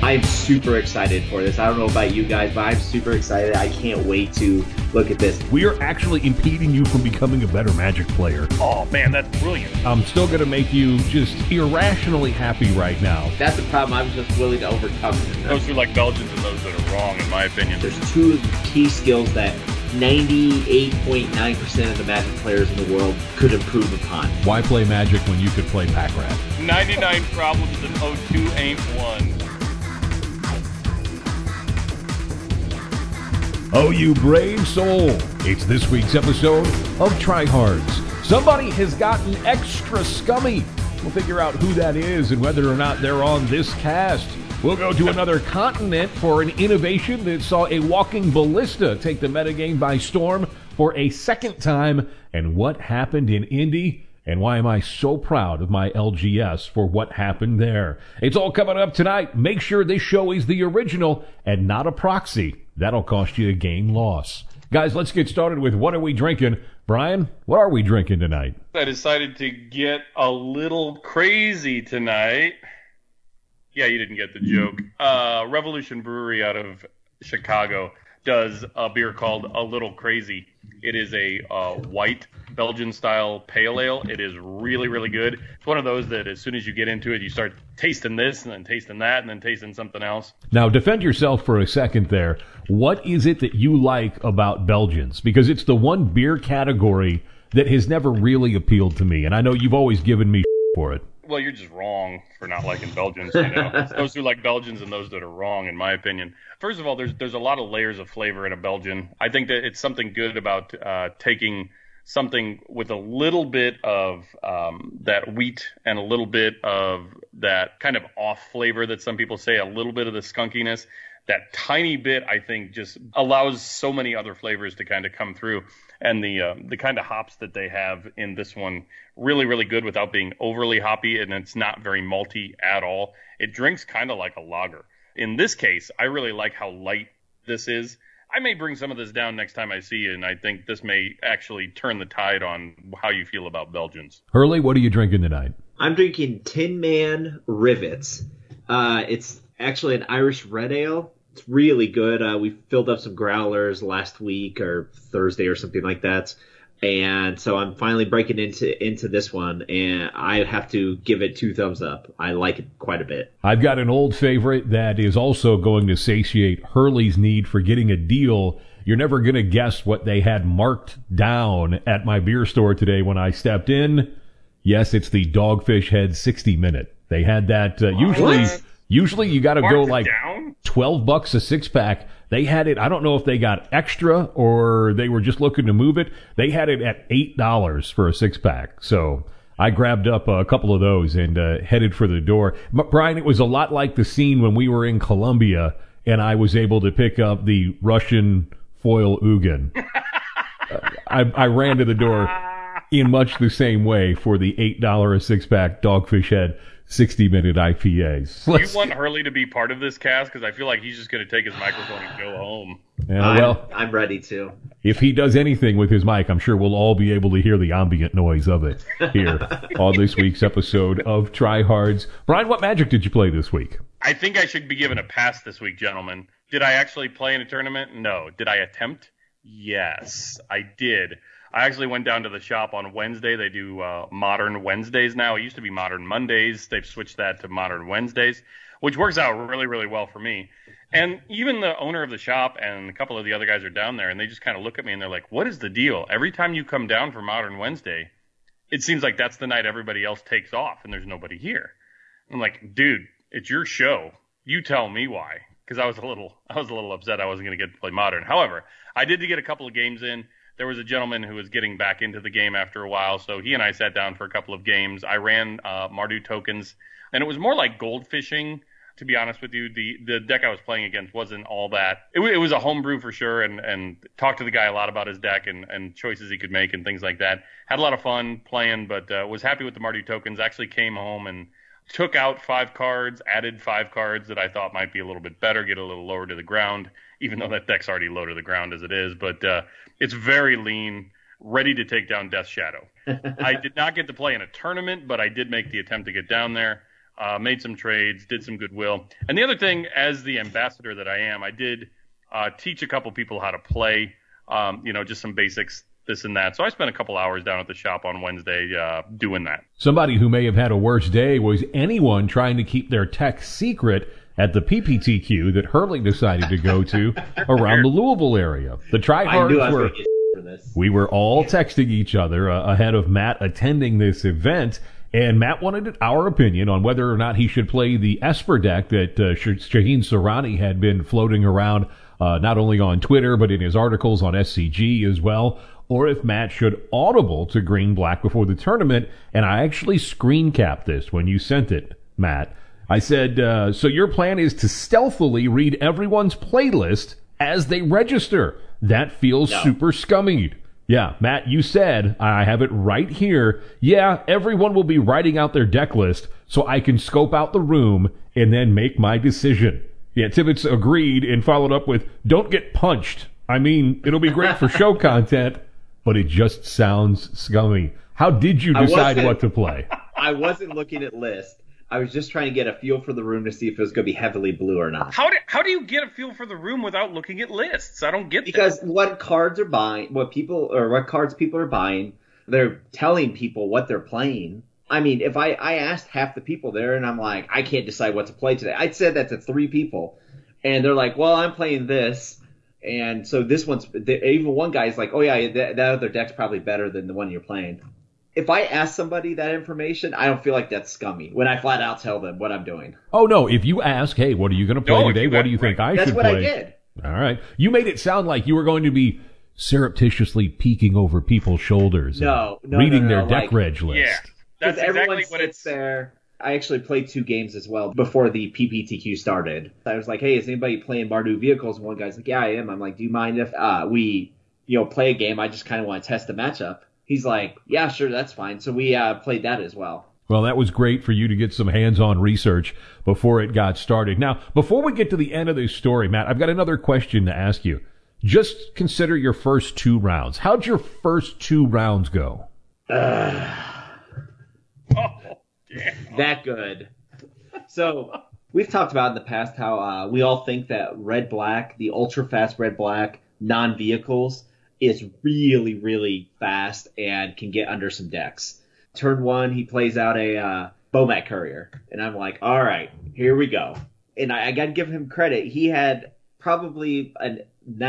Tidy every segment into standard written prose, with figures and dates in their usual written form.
I'm super excited for this. I don't know about you guys, but I'm super excited. I can't wait to look at this. We are actually impeding you from becoming a better Magic player. Oh, man, that's brilliant. I'm still going to make you just irrationally happy right now. That's the problem I'm just willing to overcome. Those who like Belgians and those that are wrong, in my opinion. There's two key skills that 98.9% of the Magic players in the world could improve upon. Why play Magic when you could play Pack-Rat? 99 problems and O2 ain't one. Oh, you brave soul. It's this week's episode of Tryhards. Somebody has gotten extra scummy. We'll figure out who that is and whether or not they're on this cast. We'll go to another continent for an innovation that saw a walking ballista take the metagame by storm for a second time. And what happened in Indy? And why am I so proud of my LGS for what happened there? It's all coming up tonight. Make sure this show is the original and not a proxy. That'll cost you a game loss. Guys, let's get started with what are we drinking. Brian, what are we drinking tonight? I decided to get a little crazy tonight. Yeah, you didn't get the joke. Revolution Brewery out of Chicago does a beer called A Little Crazy. It is a white Belgian-style pale ale. It is really, really good. It's one of those that as soon as you get into it, you start tasting this and then tasting that and then tasting something else. Now, defend yourself for a second there. What is it that you like about Belgians? Because it's the one beer category that has never really appealed to me, and I know you've always given me for it. Well, you're just wrong for not liking Belgians. You know? It's those who like Belgians and those that are wrong, in my opinion. First of all, there's a lot of layers of flavor in a Belgian. I think that it's something good about taking something with a little bit of that wheat and a little bit of that kind of off flavor that some people say, a little bit of the skunkiness. That tiny bit, I think, just allows so many other flavors to kind of come through. And the kind of hops that they have in this one, really, really good without being overly hoppy, and it's not very malty at all. It drinks kind of like a lager. In this case, I really like how light this is. I may bring some of this down next time I see you, and I think this may actually turn the tide on how you feel about Belgians. Hurley, what are you drinking tonight? I'm drinking Tin Man Rivets. It's actually an Irish red ale. It's really good. We filled up some growlers last week or Thursday or something like that. And so I'm finally breaking into this one, and I have to give it 2 thumbs up. I like it quite a bit. I've got an old favorite that is also going to satiate Hurley's need for getting a deal. You're never going to guess what they had marked down at my beer store today when I stepped in. Yes, it's the Dogfish Head 60 Minute. They had that Usually you got to go like $12 a six-pack. They had it, I don't know if they got extra or they were just looking to move it. They had it at $8 for a six-pack. So I grabbed up a couple of those and headed for the door. Brian, it was a lot like the scene when we were in Colombia and I was able to pick up the Russian foil Ugin. I ran to the door in much the same way for the $8 a six-pack Dogfish Head 60-minute IPAs. You want Hurley to be part of this cast? Because I feel like he's just going to take his microphone and go home. Yeah, I'm ready to. If he does anything with his mic, I'm sure we'll all be able to hear the ambient noise of it here on this week's episode of Tryhards. Brian, what Magic did you play this week? I think I should be given a pass this week, gentlemen. Did I actually play in a tournament? No. Did I attempt? Yes, I did. I actually went down to the shop on Wednesday. They do Modern Wednesdays now. It used to be Modern Mondays. They've switched that to Modern Wednesdays, which works out really, really well for me. And even the owner of the shop and a couple of the other guys are down there, and they just kind of look at me and they're like, what is the deal? Every time you come down for Modern Wednesday, it seems like that's the night everybody else takes off and there's nobody here. I'm like, dude, it's your show. You tell me why. Because I was a little upset I wasn't going to get to play Modern. However, I did get a couple of games in. There was a gentleman who was getting back into the game after a while, so he and I sat down for a couple of games. I ran Mardu tokens, and it was more like gold fishing, to be honest with you. The deck I was playing against wasn't all that. It was a homebrew for sure, and talked to the guy a lot about his deck and choices he could make and things like that. Had a lot of fun playing, but was happy with the Mardu tokens. Actually came home and took out 5 cards, added 5 cards that I thought might be a little bit better, get a little lower to the ground, even though that deck's already low to the ground as it is. But it's very lean, ready to take down Death Shadow. I did not get to play in a tournament, but I did make the attempt to get down there. made some trades, did some goodwill. And the other thing, as the ambassador that I am, I did teach a couple people how to play, just some basics, this and that. So I spent a couple hours down at the shop on Wednesday doing that. Somebody who may have had a worse day was anyone trying to keep their tech secret at the PPTQ that Hurley decided to go to around the Louisville area. The tryhards were... We were all texting each other ahead of Matt attending this event, and Matt wanted our opinion on whether or not he should play the Esper deck that Shaheen Soorani had been floating around not only on Twitter but in his articles on SCG as well, or if Matt should audible to Green-Black before the tournament. And I actually screen capped this when you sent it, Matt. I said, so your plan is to stealthily read everyone's playlist as they register. That feels super scummy. Yeah, Matt, you said, I have it right here. Yeah, everyone will be writing out their deck list so I can scope out the room and then make my decision. Yeah, Tibbetts agreed and followed up with, don't get punched. I mean, it'll be great for show content, but it just sounds scummy. How did you decide what to play? I wasn't looking at lists. I was just trying to get a feel for the room to see if it was going to be heavily blue or not. How do you get a feel for the room without looking at lists? I don't get that. Because what cards people are buying, they're telling people what they're playing. I mean, if I asked half the people there and I'm like, I can't decide what to play today. I'd said that to 3 people. And they're like, well, I'm playing this. And so this one's, even one guy's like, oh yeah, that other deck's probably better than the one you're playing. If I ask somebody that information, I don't feel like that's scummy when I flat out tell them what I'm doing. Oh, no. If you ask, hey, what are you going to play today? What do you think I should play? That's what I did. All right. You made it sound like you were going to be surreptitiously peeking over people's shoulders. Reading their deck reg list. Yeah, that's everyone sits there. I actually played 2 games as well before the PPTQ started. I was like, hey, is anybody playing Mardu Vehicles? And one guy's like, yeah, I am. I'm like, do you mind if we play a game? I just kind of want to test the matchup. He's like, yeah, sure, that's fine. So we played that as well. Well, that was great for you to get some hands-on research before it got started. Now, before we get to the end of this story, Matt, I've got another question to ask you. Just consider your first 2 rounds. How'd your first 2 rounds go? That good. So we've talked about in the past how we all think that red-black, the ultra-fast red-black, non-vehicles, is really, really fast and can get under some decks. Turn 1, he plays out a Bomat Courier. And I'm like, all right, here we go. And I got to give him credit. He had probably a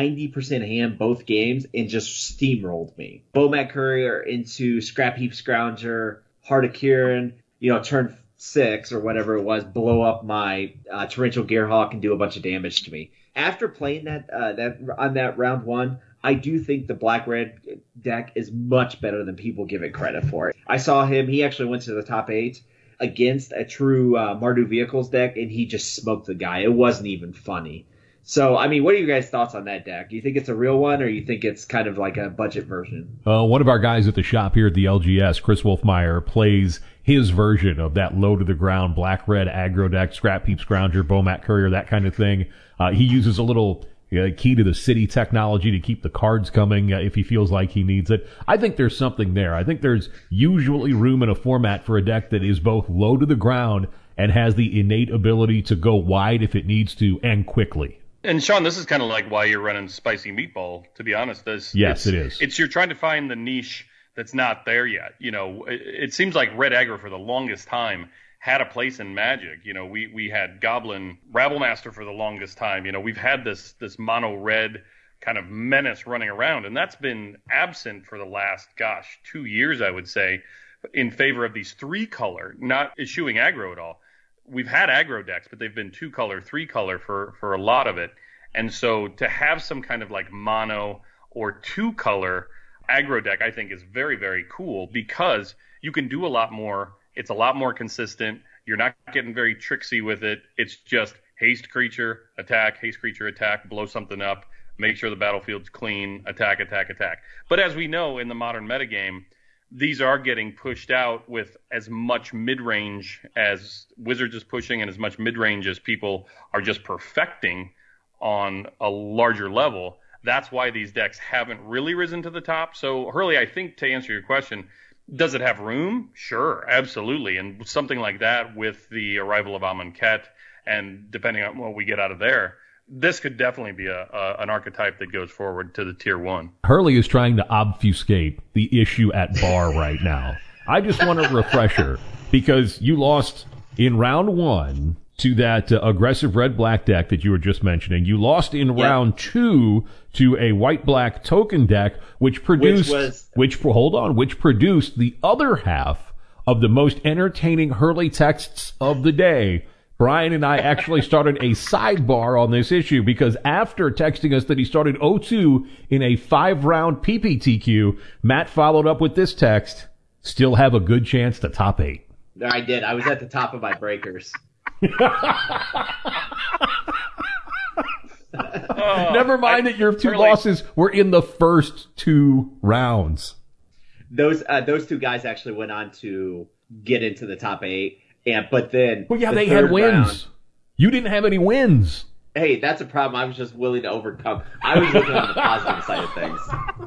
90% hand both games and just steamrolled me. Bomat Courier into Scrap Heap Scrounger, Heart of Kirin, turn 6 or whatever it was, blow up my Torrential Gearhawk and do a bunch of damage to me. After playing that on that round 1, I do think the black-red deck is much better than people give it credit for. I saw him. He actually went to the top 8 against a true Mardu Vehicles deck, and he just smoked the guy. It wasn't even funny. So, I mean, what are you guys' thoughts on that deck? Do you think it's a real one, or you think it's kind of like a budget version? One of our guys at the shop here at the LGS, Chris Wolfmeyer, plays his version of that low-to-the-ground black-red aggro deck, Scrap Heap Scrounger, Bomat Courier, that kind of thing. He uses a little key to the city technology to keep the cards coming if he feels like he needs it. I think there's something there. I think there's usually room in a format for a deck that is both low to the ground and has the innate ability to go wide if it needs to and quickly. And Sean, this is kind of like why you're running Spicy Meatball, to be honest. Yes, it is. It's you're trying to find the niche that's not there yet. It seems like Red Aggro for the longest time had a place in Magic. We had Goblin Rabblemaster for the longest time. We've had this mono red kind of menace running around, and that's been absent for the last 2 years, I would say, in favor of these 3-color, not eschewing aggro at all. We've had aggro decks, but they've been 2-color, 3-color for a lot of it. And so to have some kind of like mono or 2-color aggro deck, I think is very, very cool because you can do a lot more. It's a lot more consistent. You're not getting very tricksy with it. It's just haste creature, attack, blow something up, make sure the battlefield's clean, attack, attack, attack. But as we know in the modern metagame, these are getting pushed out with as much mid-range as Wizards is pushing and as much mid-range as people are just perfecting on a larger level. That's why these decks haven't really risen to the top. So, Hurley, I think to answer your question, Does it have room? Sure, absolutely. And something like that with the arrival of Amonkhet, and depending on what we get out of there, this could definitely be an archetype that goes forward to the tier 1. Hurley is trying to obfuscate the issue at bar right now. I just want a refresher, because you lost in round 1 to that aggressive red-black deck that you were just mentioning. You lost in round 2 to a white-black token deck, which produced the other half of the most entertaining Hurley texts of the day. Brian and I actually started a sidebar on this issue, because after texting us that he started 0-2 in a 5-round PPTQ, Matt followed up with this text: still have a good chance to top 8. I did. I was at the top of my breakers. Never mind that your 2 losses were in the first 2 rounds. Those 2 guys actually went on to get into the top 8, but then they had wins. You didn't have any wins. Hey, that's a problem I was just willing to overcome. I was looking on the positive side of things.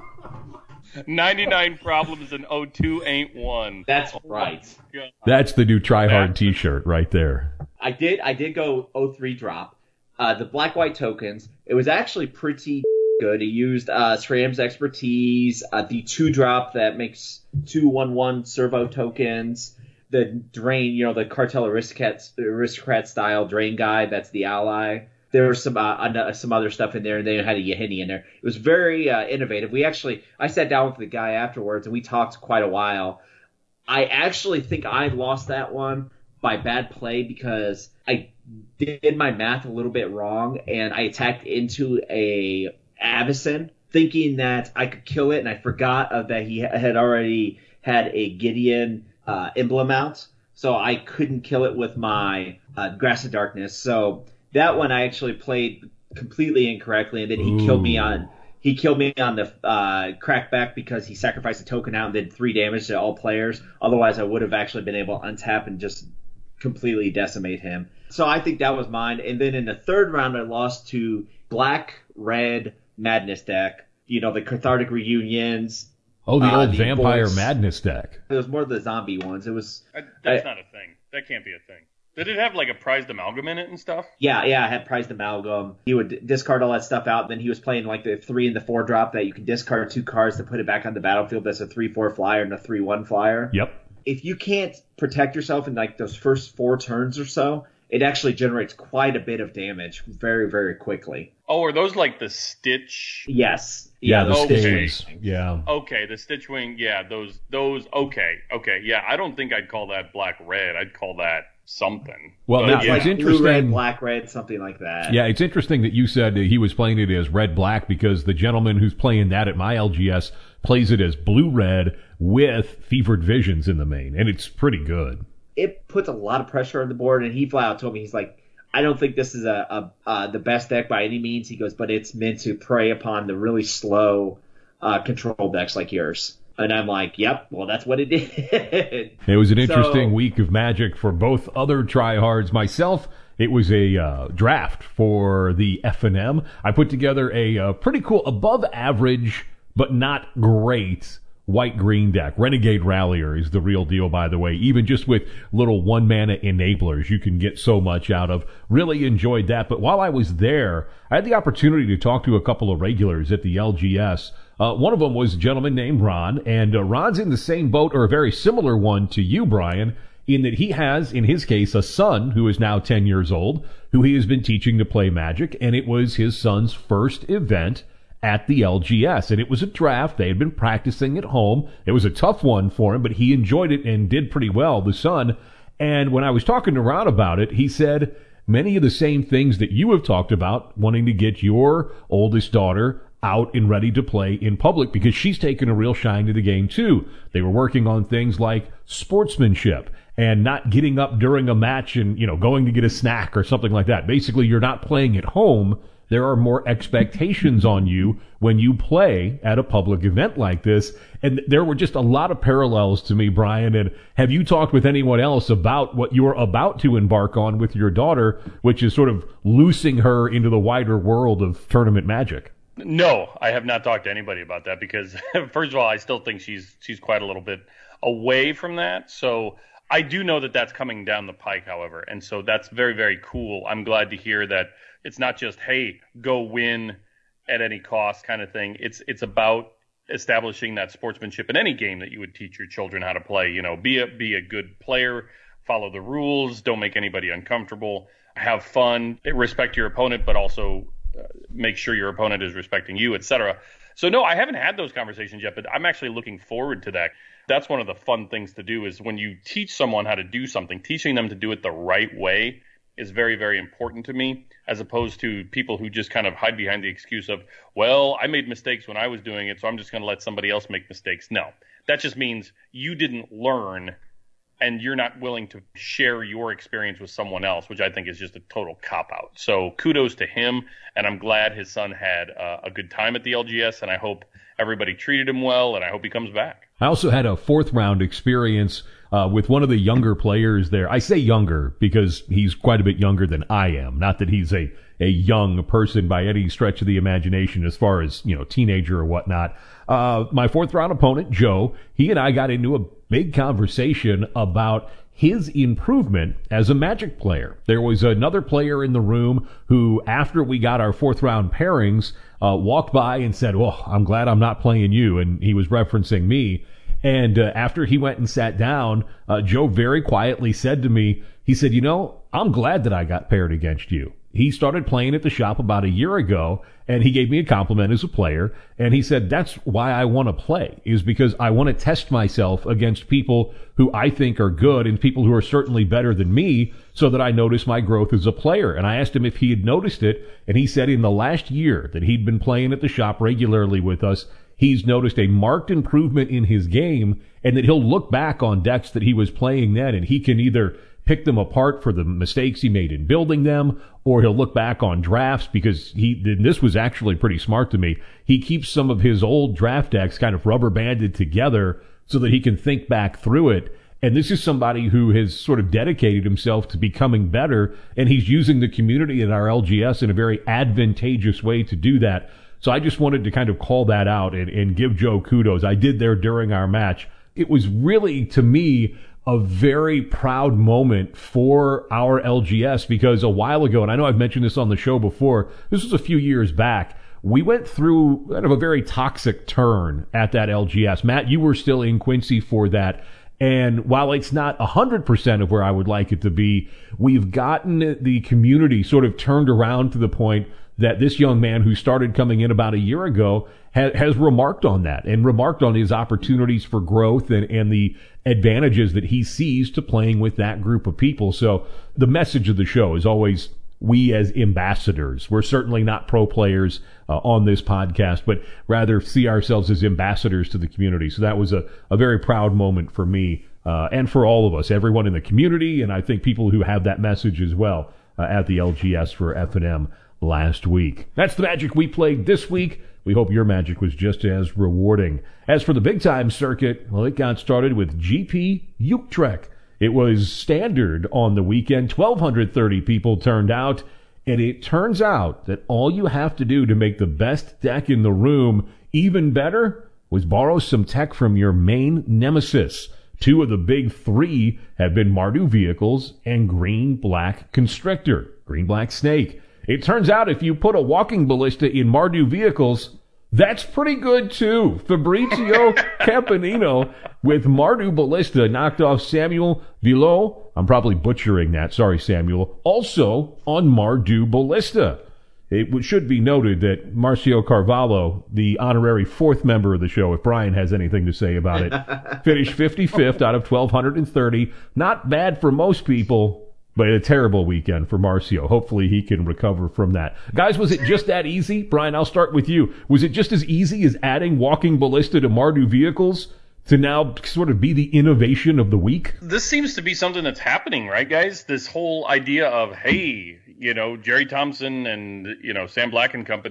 99 problems and 0-2 ain't one. That's right. That's the new Try Hard T-shirt right there. I did go 0-3 drop. The black-white tokens, it was actually pretty good. He used SRAM's expertise, the 2-drop that makes 2/1/1 servo tokens, the drain, the Cartel aristocrat style drain guy, that's the ally. There was some other stuff in there, and they had a Yahini in there. It was very innovative. I sat down with the guy afterwards, and we talked quite a while. I actually think I lost that one by bad play, because I did my math a little bit wrong, and I attacked into a Avacyn, thinking that I could kill it, and I forgot that he had already had a Gideon emblem out, so I couldn't kill it with my Grass of Darkness. So that one I actually played completely incorrectly, and then he killed me on the crackback, because he sacrificed a token out and did 3 damage to all players. Otherwise, I would have actually been able to untap and just completely decimate him. So I think that was mine. And then in the 3rd round, I lost to Black-Red Madness deck. The Cathartic Reunions. Oh, the old Vampire Madness deck. It was more of the zombie ones. It was. That's not a thing. That can't be a thing. Did it have like a prized amalgam in it and stuff? Yeah, I had prized amalgam. He would discard all that stuff out. Then he was playing like the 3 and the 4 drop that you can discard 2 cards to put it back on the battlefield. That's a 3/4 flyer and a 3/1 flyer. Yep. If you can't protect yourself in like those first 4 turns or so, it actually generates quite a bit of damage very, very quickly. Oh, are those like the Stitch? Yes. Yeah, the okay. Stitch. Yeah. Okay, the Stitch Wing. Yeah, those. Okay. Yeah, I don't think I'd call that black-red. I'd call that something. Well, now, it's it's interesting. Blue-red, black-red, something like that. Yeah, it's interesting that you said that he was playing it as red-black, because the gentleman who's playing that at my LGS plays it as blue-red with Fevered Visions in the main, and it's pretty good. It puts a lot of pressure on the board, and he flat out told me, he's like, I don't think this is the best deck by any means. He goes, but it's meant to prey upon the really slow control decks like yours. And I'm like, yep, well, that's what it did. It was an interesting week of Magic for both other tryhards. Myself, it was a draft for the F&M. I put together a pretty cool, above average, but not great white-green deck. Renegade Rallier is the real deal, by the way. Even just with little one-mana enablers, you can get so much out of. Really enjoyed that. But while I was there, I had the opportunity to talk to a couple of regulars at the LGS. One of them was a gentleman named Ron, and Ron's in the same boat, or a very similar one to you, Brian, in that he has, in his case, a son who is now 10 years old, who he has been teaching to play Magic, and it was his son's first event at the LGS, and it was a draft. They had been practicing at home. It was a tough one for him, but he enjoyed it and did pretty well, the son. And when I was talking to Ron about it, he said many of the same things that you have talked about, wanting to get your oldest daughter out and ready to play in public, because she's taken a real shine to the game too. They were working on things like sportsmanship and not getting up during a match and, going to get a snack or something like that. Basically, you're not playing at home. There are more expectations on you when you play at a public event like this. And there were just a lot of parallels to me, Brian. And have you talked with anyone else about what you're about to embark on with your daughter, which is sort of loosing her into the wider world of tournament Magic? No, I have not talked to anybody about that, because first of all, I still think she's quite a little bit away from that. So I do know that that's coming down the pike, however. And so that's very, very cool. I'm glad to hear that it's not just, hey, go win at any cost kind of thing. It's about establishing that sportsmanship in any game that you would teach your children how to play. You know, be a good player, follow the rules, don't make anybody uncomfortable, have fun, respect your opponent, but also make sure your opponent is respecting you, etc. So no, I haven't had those conversations yet, but I'm actually looking forward to that. That's one of the fun things to do is when you teach someone how to do something, teaching them to do it the right way is very, very important to me, as opposed to people who just kind of hide behind the excuse of, well, I made mistakes when I was doing it, so I'm just going to let somebody else make mistakes. No, that just means you didn't learn and you're not willing to share your experience with someone else, which I think is just a total cop-out. So kudos to him, and I'm glad his son had a good time at the LGS, and I hope everybody treated him well, and I hope he comes back. I also had a fourth-round experience with one of the younger players there. I say younger because he's quite a bit younger than I am. Not that he's a young person by any stretch of the imagination as far as, teenager or whatnot. My fourth-round opponent, Joe, he and I got into a big conversation about his improvement as a Magic player. There was another player in the room who, after we got our fourth-round pairings, walked by and said, well, I'm glad I'm not playing you, and he was referencing me. And after he went and sat down, Joe very quietly said to me, he said, I'm glad that I got paired against you. He started playing at the shop about a year ago, and he gave me a compliment as a player, and he said, that's why I want to play, is because I want to test myself against people who I think are good and people who are certainly better than me so that I notice my growth as a player. And I asked him if he had noticed it, and he said in the last year that he'd been playing at the shop regularly with us, he's noticed a marked improvement in his game, and that he'll look back on decks that he was playing then, and he can either pick them apart for the mistakes he made in building them, or he'll look back on drafts because this was actually pretty smart to me. He keeps some of his old draft decks kind of rubber banded together so that he can think back through it. And this is somebody who has sort of dedicated himself to becoming better, and he's using the community in our LGS in a very advantageous way to do that. So I just wanted to kind of call that out and give Joe kudos. I did there during our match. It was really, to me, a very proud moment for our LGS because a while ago, and I know I've mentioned this on the show before, this was a few years back, we went through kind of a very toxic turn at that LGS. Matt, you were still in Quincy for that. And while it's not 100% of where I would like it to be, we've gotten the community sort of turned around to the point that this young man who started coming in about a year ago has remarked on that and remarked on his opportunities for growth and the advantages that he sees to playing with that group of people. So the message of the show is always we as ambassadors. We're certainly not pro players on this podcast, but rather see ourselves as ambassadors to the community. So that was a very proud moment for me and for all of us, everyone in the community, and I think people who have that message as well at the LGS for F&M last week. That's the Magic we played this week. We hope your Magic was just as rewarding. As for the big time circuit, well, it got started with GP Utrecht. It was standard on the weekend. 1,230 people turned out, and it turns out that all you have to do to make the best deck in the room even better was borrow some tech from your main nemesis. Two of the big three have been Mardu Vehicles and Green-Black Constrictor, Green-Black Snake. It turns out if you put a walking ballista in Mardu Vehicles, that's pretty good too. Fabrizio Campanino with Mardu Ballista knocked off Samuel Villot. I'm probably butchering that. Sorry, Samuel. Also on Mardu Ballista. It should be noted that Marcio Carvalho, the honorary fourth member of the show, if Brian has anything to say about it, finished 55th out of 1,230. Not bad for most people, but a terrible weekend for Marcio. Hopefully he can recover from that. Guys, was it just that easy? Brian, I'll start with you. Was it just as easy as adding Walking Ballista to Mardu Vehicles to now sort of be the innovation of the week? This seems to be something that's happening, right, guys? This whole idea of, hey, Jerry Thompson and, Sam Black and company,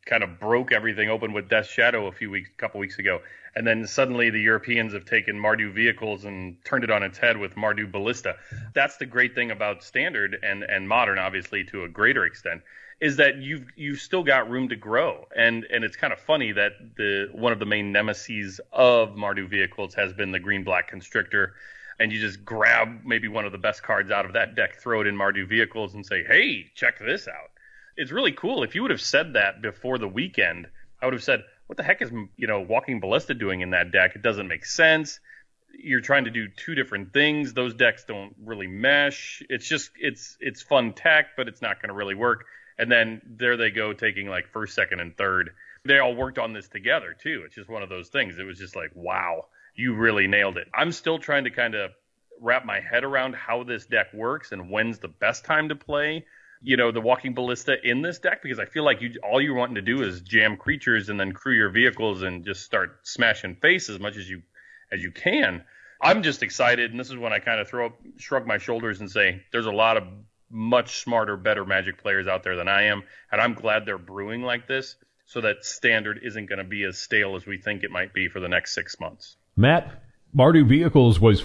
kind of broke everything open with Death Shadow a couple weeks ago. And then suddenly the Europeans have taken Mardu Vehicles and turned it on its head with Mardu Ballista. That's the great thing about Standard and Modern, obviously, to a greater extent, is that you've still got room to grow. And it's kind of funny that one of the main nemeses of Mardu Vehicles has been the Green-Black Constrictor. And you just grab maybe one of the best cards out of that deck, throw it in Mardu Vehicles, and say, hey, check this out. It's really cool. If you would have said that before the weekend, I would have said, what the heck is, Walking Ballista doing in that deck? It doesn't make sense. You're trying to do two different things. Those decks don't really mesh. It's just, it's fun tech, but it's not going to really work. And then there they go, taking like first, second, and third. They all worked on this together, too. It's just one of those things. It was just like, wow. You really nailed it. I'm still trying to kind of wrap my head around how this deck works and when's the best time to play, the Walking Ballista in this deck, because I feel like all you're wanting to do is jam creatures and then crew your vehicles and just start smashing face as much as you can. I'm just excited, and this is when I kind of shrug my shoulders and say there's a lot of much smarter, better Magic players out there than I am, and I'm glad they're brewing like this so that Standard isn't going to be as stale as we think it might be for the next 6 months. Matt, Mardu Vehicles was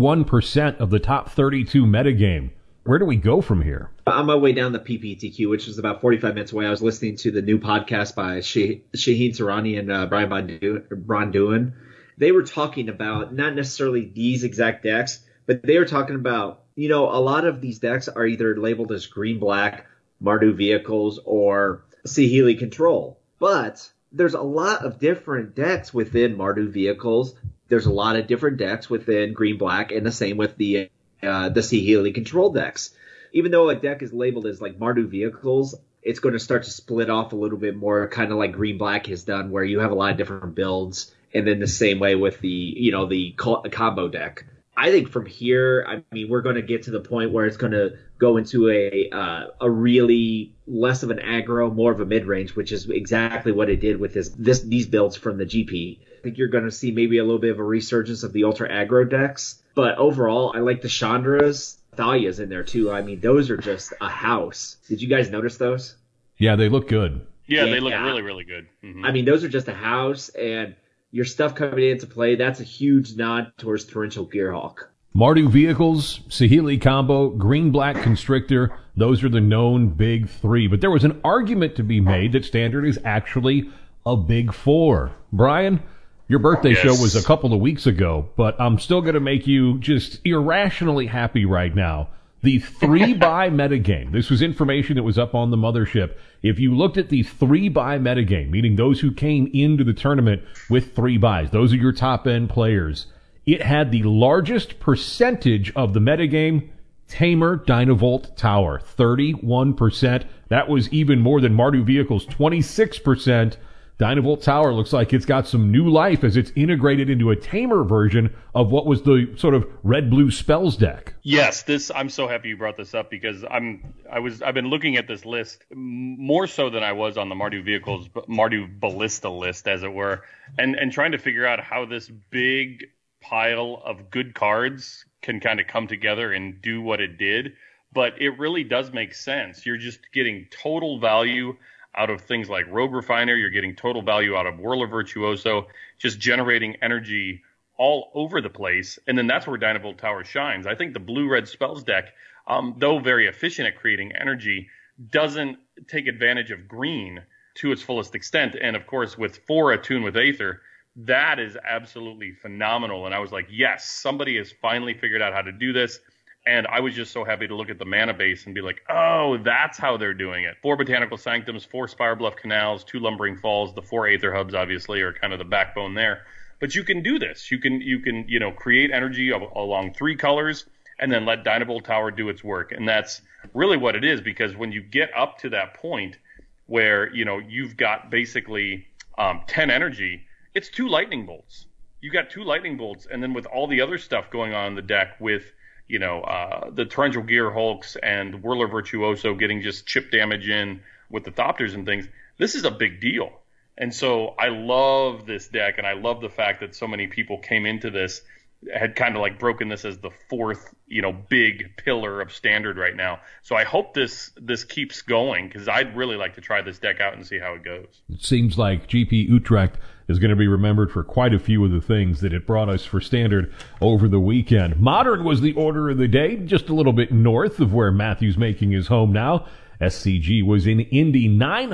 41% of the top 32 metagame. Where do we go from here? On my way down the PPTQ, which was about 45 minutes away, I was listening to the new podcast by Shaheen Soorani and Brian Bonduin. They were talking about not necessarily these exact decks, but they were talking about, a lot of these decks are either labeled as green-black, Mardu Vehicles, or Saheeli Control. But there's a lot of different decks within Mardu Vehicles. There's a lot of different decks within Green-Black, and the same with the Saheeli Control decks. Even though a deck is labeled as like Mardu Vehicles, it's going to start to split off a little bit more, kind of like Green-Black has done, where you have a lot of different builds, and then the same way with the combo deck. I think from here, we're going to get to the point where it's going to go into a really less of an aggro, more of a mid-range, which is exactly what it did with these builds from the GP. I think you're going to see maybe a little bit of a resurgence of the ultra aggro decks. But overall, I like the Chandras. Thalia's in there too. Those are just a house. Did you guys notice those? Yeah, they look good. Yeah, they look really, really good. Mm-hmm. Those are just a house, and your stuff coming into play, that's a huge nod towards Torrential Gearhulk. Mardu Vehicles, Saheeli Combo, Green-Black Constrictor, those are the known big three. But there was an argument to be made that Standard is actually a big four. Brian, your birthday show was a couple of weeks ago, but I'm still going to make you just irrationally happy right now. The 3-buy metagame, this was information that was up on the mothership. If you looked at the 3-buy metagame, meaning those who came into the tournament with 3 buys, those are your top-end players, it had the largest percentage of the metagame, Tamer Dynavolt Tower, 31%. That was even more than Mardu Vehicles, 26%. Dynavolt Tower looks like it's got some new life as it's integrated into a tamer version of what was the sort of red-blue spells deck. Yes, I'm so happy you brought this up because I've been looking at this list more so than I was on the Mardu Vehicles, Mardu Ballista list, as it were, and trying to figure out how this big pile of good cards can kind of come together and do what it did. But it really does make sense. You're just getting total value out of things like Rogue Refiner. You're getting total value out of Whirler Virtuoso, just generating energy all over the place. And then that's where Dynavolt Tower shines. I think the blue-red spells deck, though very efficient at creating energy, doesn't take advantage of green to its fullest extent. And, of course, with 4 attuned with Aether, that is absolutely phenomenal. And I was like, yes, somebody has finally figured out how to do this. And I was just so happy to look at the mana base and be like, oh, that's how they're doing it. 4 Botanical Sanctums, 4 Spirebluff Canals, 2 Lumbering Falls, the 4 Aether Hubs, obviously, are kind of the backbone there. But you can do this. You can create energy along 3 colors and then let Dynavolt Tower do its work. And that's really what it is, because when you get up to that point where, you've got basically 10 energy, it's 2 Lightning Bolts. You've got 2 Lightning Bolts, and then with all the other stuff going on in the deck with the Torrential Gearhulks and Whirler Virtuoso getting just chip damage in with the Thopters and things, this is a big deal. And so I love this deck, and I love the fact that so many people came into this had kind of like broken this as the fourth, big pillar of Standard right now. So I hope this keeps going, because I'd really like to try this deck out and see how it goes. It seems like GP Utrecht is going to be remembered for quite a few of the things that it brought us for Standard over the weekend. Modern was the order of the day, just a little bit north of where Matthew's making his home now. SCG was in Indy,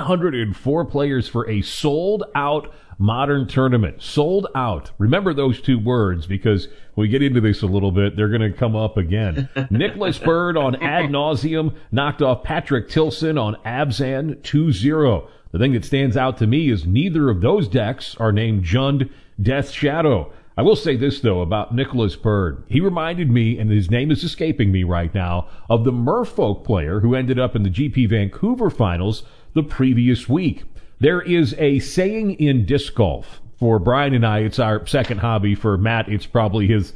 904 players for a sold-out Modern tournament. Sold out. Remember those two words, because when we get into this a little bit, they're going to come up again. Nicholas Bird on Ad Nauseam knocked off Patrick Tilson on Abzan 2-0. The thing that stands out to me is neither of those decks are named Jund Death Shadow. I will say this, though, about Nicholas Bird. He reminded me, and his name is escaping me right now, of the Merfolk player who ended up in the GP Vancouver finals the previous week. There is a saying in disc golf. For Brian and I, it's our second hobby. For Matt, it's probably his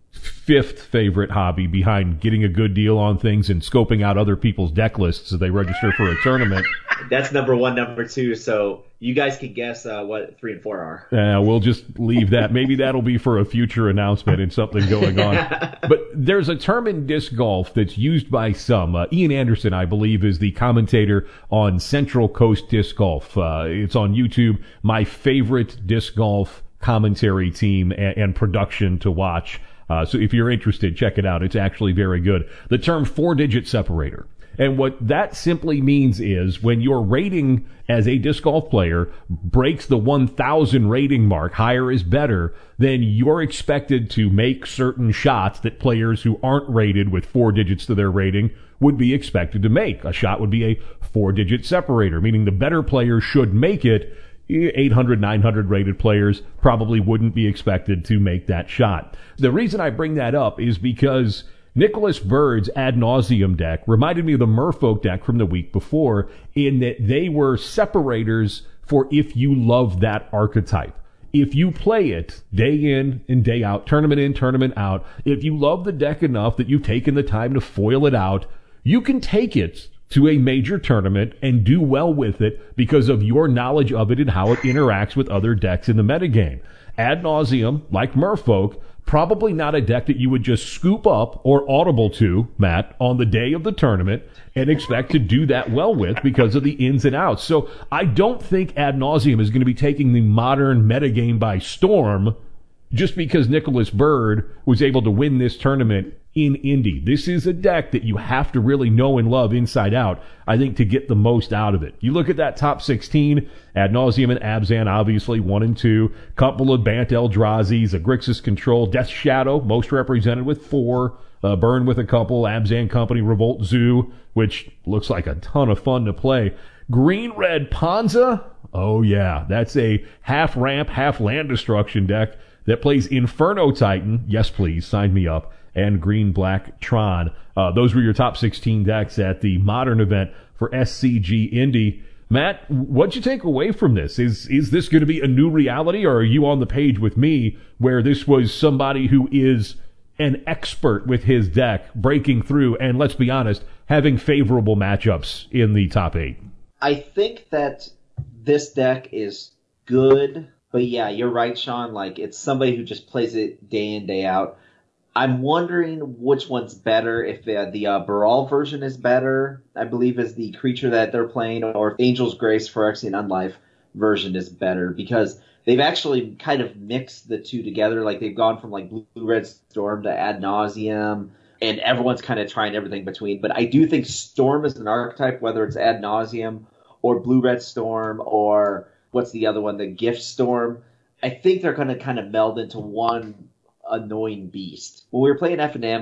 fifth favorite hobby behind getting a good deal on things and scoping out other people's deck lists as they register for a tournament. That's number one, number two. So you guys can guess what 3 and 4 are. We'll just leave that. Maybe that'll be for a future announcement and something going on. But there's a term in disc golf that's used by some. Ian Anderson, I believe, is the commentator on Central Coast Disc Golf. It's on YouTube. My favorite disc golf commentary team and production to watch. So if you're interested, check it out. It's actually very good. The term 4-digit separator. And what that simply means is when your rating as a disc golf player breaks the 1,000 rating mark, higher is better, then you're expected to make certain shots that players who aren't rated with 4 digits to their rating would be expected to make. A shot would be a 4-digit separator, meaning the better players should make it. 800, 900 rated players probably wouldn't be expected to make that shot. The reason I bring that up is because Nicholas Bird's Ad Nauseam deck reminded me of the Merfolk deck from the week before, in that they were separators for if you love that archetype. If you play it day in and day out, tournament in, tournament out, if you love the deck enough that you've taken the time to foil it out, you can take it to a major tournament and do well with it because of your knowledge of it and how it interacts with other decks in the metagame. Ad Nauseam, like Merfolk, probably not a deck that you would just scoop up or audible to, Matt, on the day of the tournament and expect to do that well with because of the ins and outs. So I don't think Ad Nauseam is going to be taking the modern metagame by storm just because Nicholas Bird was able to win this tournament in Indy. This is a deck that you have to really know and love inside out, I think, to get the most out of it. You look at that top 16, Ad Nauseam and Abzan, obviously 1 and 2, couple of Bant Eldrazi's, a Grixis Control, Death Shadow, most represented with 4, Burn with a couple, Abzan Company, Revolt Zoo, which looks like a ton of fun to play. Green-Red Ponza, oh yeah, that's a half ramp, half land destruction deck that plays Inferno Titan, yes please, sign me up, and Green-Black Tron. Those were your top 16 decks at the Modern event for SCG Indy. Matt, what'd you take away from this? Is this going to be a new reality, or are you on the page with me where this was somebody who is an expert with his deck breaking through and, let's be honest, having favorable matchups in the top 8? I think that this deck is good, but yeah, you're right, Sean. Like, it's somebody who just plays it day in, day out. I'm wondering which one's better, if the Baral version is better, I believe is the creature that they're playing, or if Angel's Grace, Phyrexian Unlife version is better, because they've actually kind of mixed the two together. Like, they've gone from like Blue-Red Storm to Ad Nauseam, and everyone's kind of trying everything between. But I do think Storm is an archetype, whether it's Ad Nauseam or Blue-Red Storm, or what's the other one, the Gift Storm. I think they're going to kind of meld into one annoying beast. When we were playing FNM,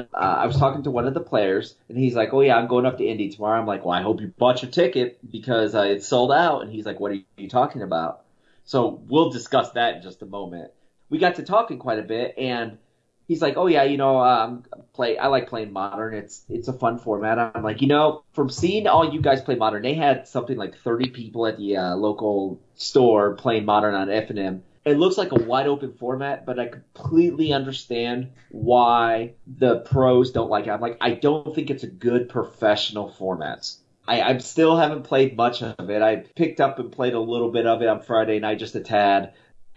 I was talking to one of the players, and he's like, "Oh yeah, I'm going up to Indy tomorrow." I'm like, "Well, I hope you bought your ticket because it's sold out." And he's like, "What are you talking about?" So we'll discuss that in just a moment. We got to talking quite a bit, and he's like, "Oh yeah, I like playing Modern. It's a fun format." I'm like, from seeing all you guys play Modern, they had something like 30 people at the local store playing Modern on FNM. It looks like a wide open format, but I completely understand why the pros don't like it. I'm like, I don't think it's a good professional format. I still haven't played much of it. I picked up and played a little bit of it on Friday night, just a tad.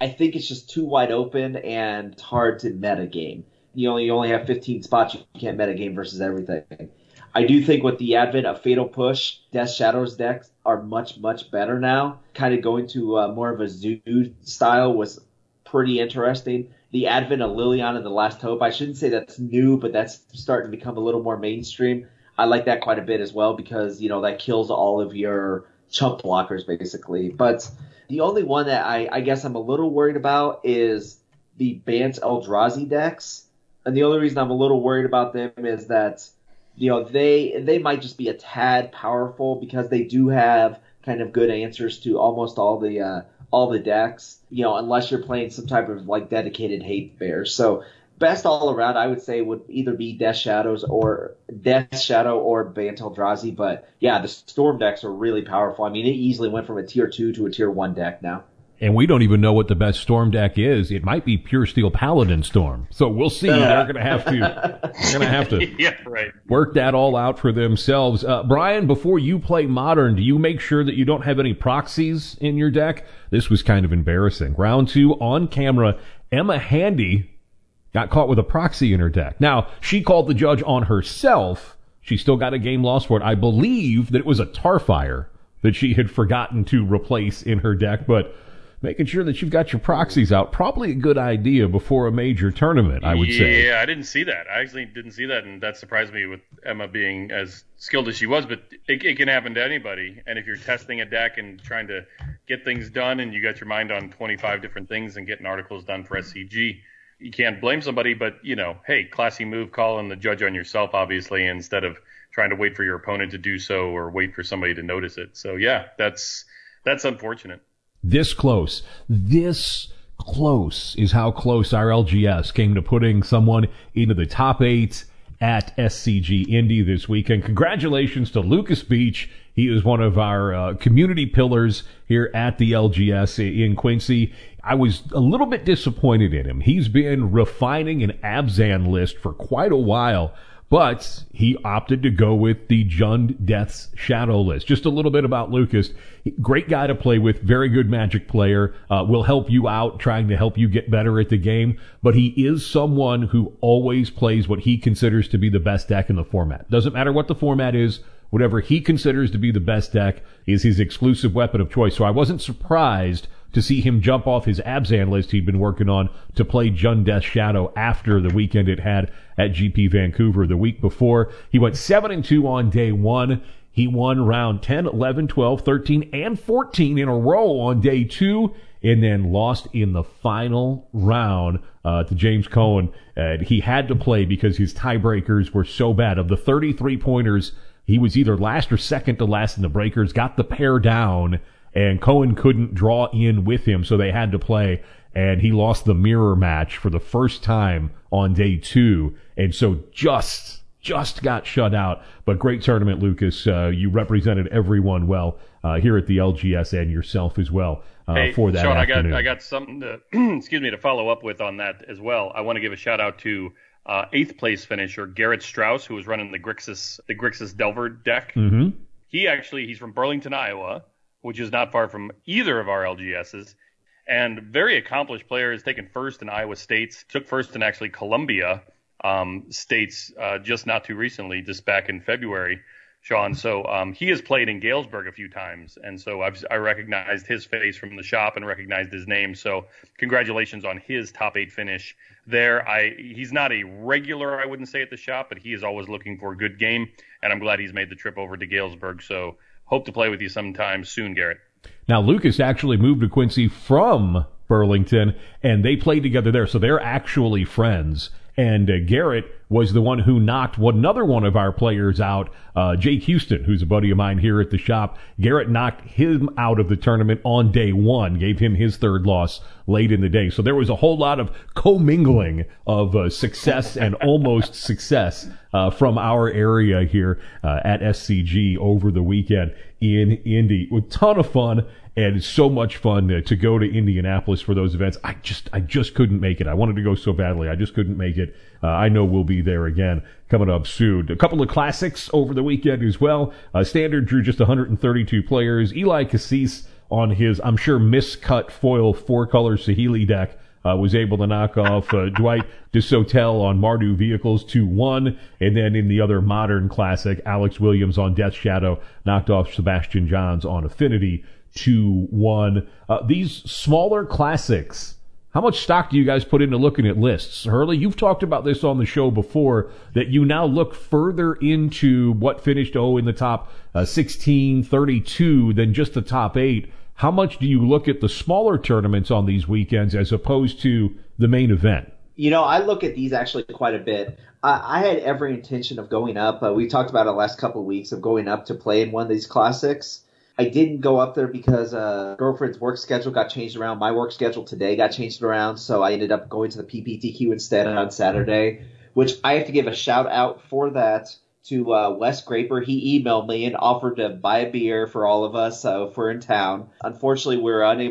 I think it's just too wide open and it's hard to meta game. You only have 15 spots. You can't meta game versus everything. I do think with the advent of Fatal Push, Death Shadows decks are much, much better now. Kind of going to more of a Zoo style was pretty interesting. The advent of Liliana and the Last Hope, I shouldn't say that's new, but that's starting to become a little more mainstream. I like that quite a bit as well because, that kills all of your chump blockers basically. But the only one that I guess I'm a little worried about is the Bant Eldrazi decks. And the only reason I'm a little worried about them is that they might just be a tad powerful because they do have kind of good answers to almost all the decks, unless you're playing some type of like dedicated hate bear. So best all around, I would say would either be Death Shadow or Bant Eldrazi. But yeah, the Storm decks are really powerful. I mean, it easily went from a tier 2 to a tier 1 deck now. And we don't even know what the best Storm deck is. It might be Pure Steel Paladin Storm. So we'll see. They're going to have to yeah, right. work that all out for themselves. Brian, before you play Modern, do you make sure that you don't have any proxies in your deck? This was kind of embarrassing. Round 2 on camera, Emma Handy got caught with a proxy in her deck. Now, she called the judge on herself. She still got a game loss for it. I believe that it was a Tarfire that she had forgotten to replace in her deck, but making sure that you've got your proxies out, probably a good idea before a major tournament, I would say. Yeah, I didn't see that. I actually didn't see that, and that surprised me with Emma being as skilled as she was, but it can happen to anybody. And if you're testing a deck and trying to get things done and you got your mind on 25 different things and getting articles done for SCG, you can't blame somebody, but, hey, classy move calling the judge on yourself, obviously, instead of trying to wait for your opponent to do so or wait for somebody to notice it. So, yeah, that's unfortunate. This close is how close our LGS came to putting someone into the top 8 at SCG Indy this weekend. Congratulations to Lucas Beach. He is one of our community pillars here at the LGS in Quincy. I was a little bit disappointed in him. He's been refining an Abzan list for quite a while, but he opted to go with the Jund Death's Shadow list. Just a little bit about Lucas. Great guy to play with, very good Magic player, will help you out, trying to help you get better at the game. But he is someone who always plays what he considers to be the best deck in the format. Doesn't matter what the format is, whatever he considers to be the best deck is his exclusive weapon of choice. So I wasn't surprised to see him jump off his Abzan list he'd been working on to play Jund Death's Shadow after the weekend it had at GP Vancouver the week before. He went 7-2 on day 1. He won round 10, 11, 12, 13, and 14 in a row on day 2, and then lost in the final round to James Cohen. He had to play because his tiebreakers were so bad. Of the 33 pointers, he was either last or second to last in the breakers, got the pair down, and Cohen couldn't draw in with him, so they had to play, and he lost the mirror match for the first time on day 2, and so just got shut out. But great tournament, Lucas. You represented everyone well here at the LGS and yourself as well for that Sean, afternoon. I got something to to follow up with on that as well. I want to give a shout out to 8th place finisher Garrett Strauss, who was running the Grixis Delver deck. Mm-hmm. He's from Burlington, Iowa, which is not far from either of our LGSs, and very accomplished player. Has taken first in Iowa States, took first in actually Columbia States just not too recently, just back in February, Sean. So he has played in Galesburg a few times, and so I recognized his face from the shop and recognized his name. So congratulations on his top 8 finish there. He's not a regular, I wouldn't say, at the shop, but he is always looking for a good game, and I'm glad he's made the trip over to Galesburg. So hope to play with you sometime soon, Garrett. Now, Lucas actually moved to Quincy from Burlington, and they played together there, so they're actually friends. And Garrett was the one who knocked another one of our players out, Jake Houston, who's a buddy of mine here at the shop. Garrett knocked him out of the tournament on day 1, gave him his third loss late in the day. So there was a whole lot of commingling of success and almost success from our area here at SCG over the weekend in Indy. A ton of fun. And it's so much fun to go to Indianapolis for those events. I just couldn't make it. I wanted to go so badly. I just couldn't make it. I know we'll be there again coming up soon. A couple of classics over the weekend as well. Standard drew just 132 players. Eli Cassis on his, I'm sure, miscut foil 4-color Saheeli deck. Was able to knock off Dwight DeSotel on Mardu Vehicles 2-1. And then in the other Modern Classic, Alex Williams on Death Shadow knocked off Sebastian Johns on Affinity 2-1. These smaller classics, how much stock do you guys put into looking at lists? Hurley, you've talked about this on the show before, that you now look further into what finished, in the top 16, 32 than just the top 8. How much do you look at the smaller tournaments on these weekends as opposed to the main event? I look at these actually quite a bit. I had every intention of going up. We talked about it the last couple of weeks of going up to play in one of these classics. I didn't go up there because girlfriend's work schedule got changed around. My work schedule today got changed around, so I ended up going to the PPTQ instead on Saturday, which I have to give a shout out for that to Wes Graper. He emailed me and offered to buy a beer for all of us if we're in town. Unfortunately,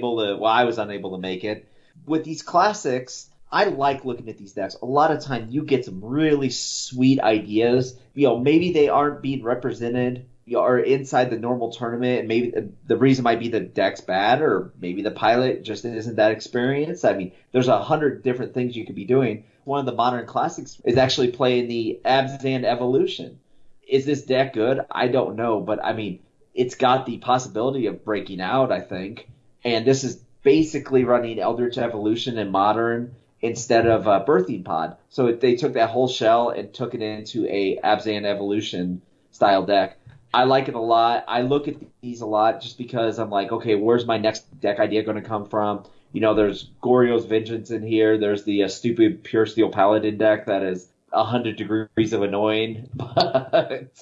I was unable to make it. With these classics, I like looking at these decks. A lot of times you get some really sweet ideas. Maybe they aren't being represented or inside the normal tournament, and maybe the reason might be the deck's bad, or maybe the pilot just isn't that experienced. I mean, there's 100 different things you could be doing. One of the Modern Classics is actually playing the Abzan Evolution. Is this deck good? I don't know, but I mean, it's got the possibility of breaking out, I think. And this is basically running Eldritch Evolution in Modern instead of Birthing Pod. So they took that whole shell and took it into a Abzan Evolution style deck. I like it a lot. I look at these a lot just because I'm like, okay, where's my next deck idea going to come from? There's Goryo's Vengeance in here. There's the stupid Pure Steel Paladin deck that is 100 degrees of annoying. But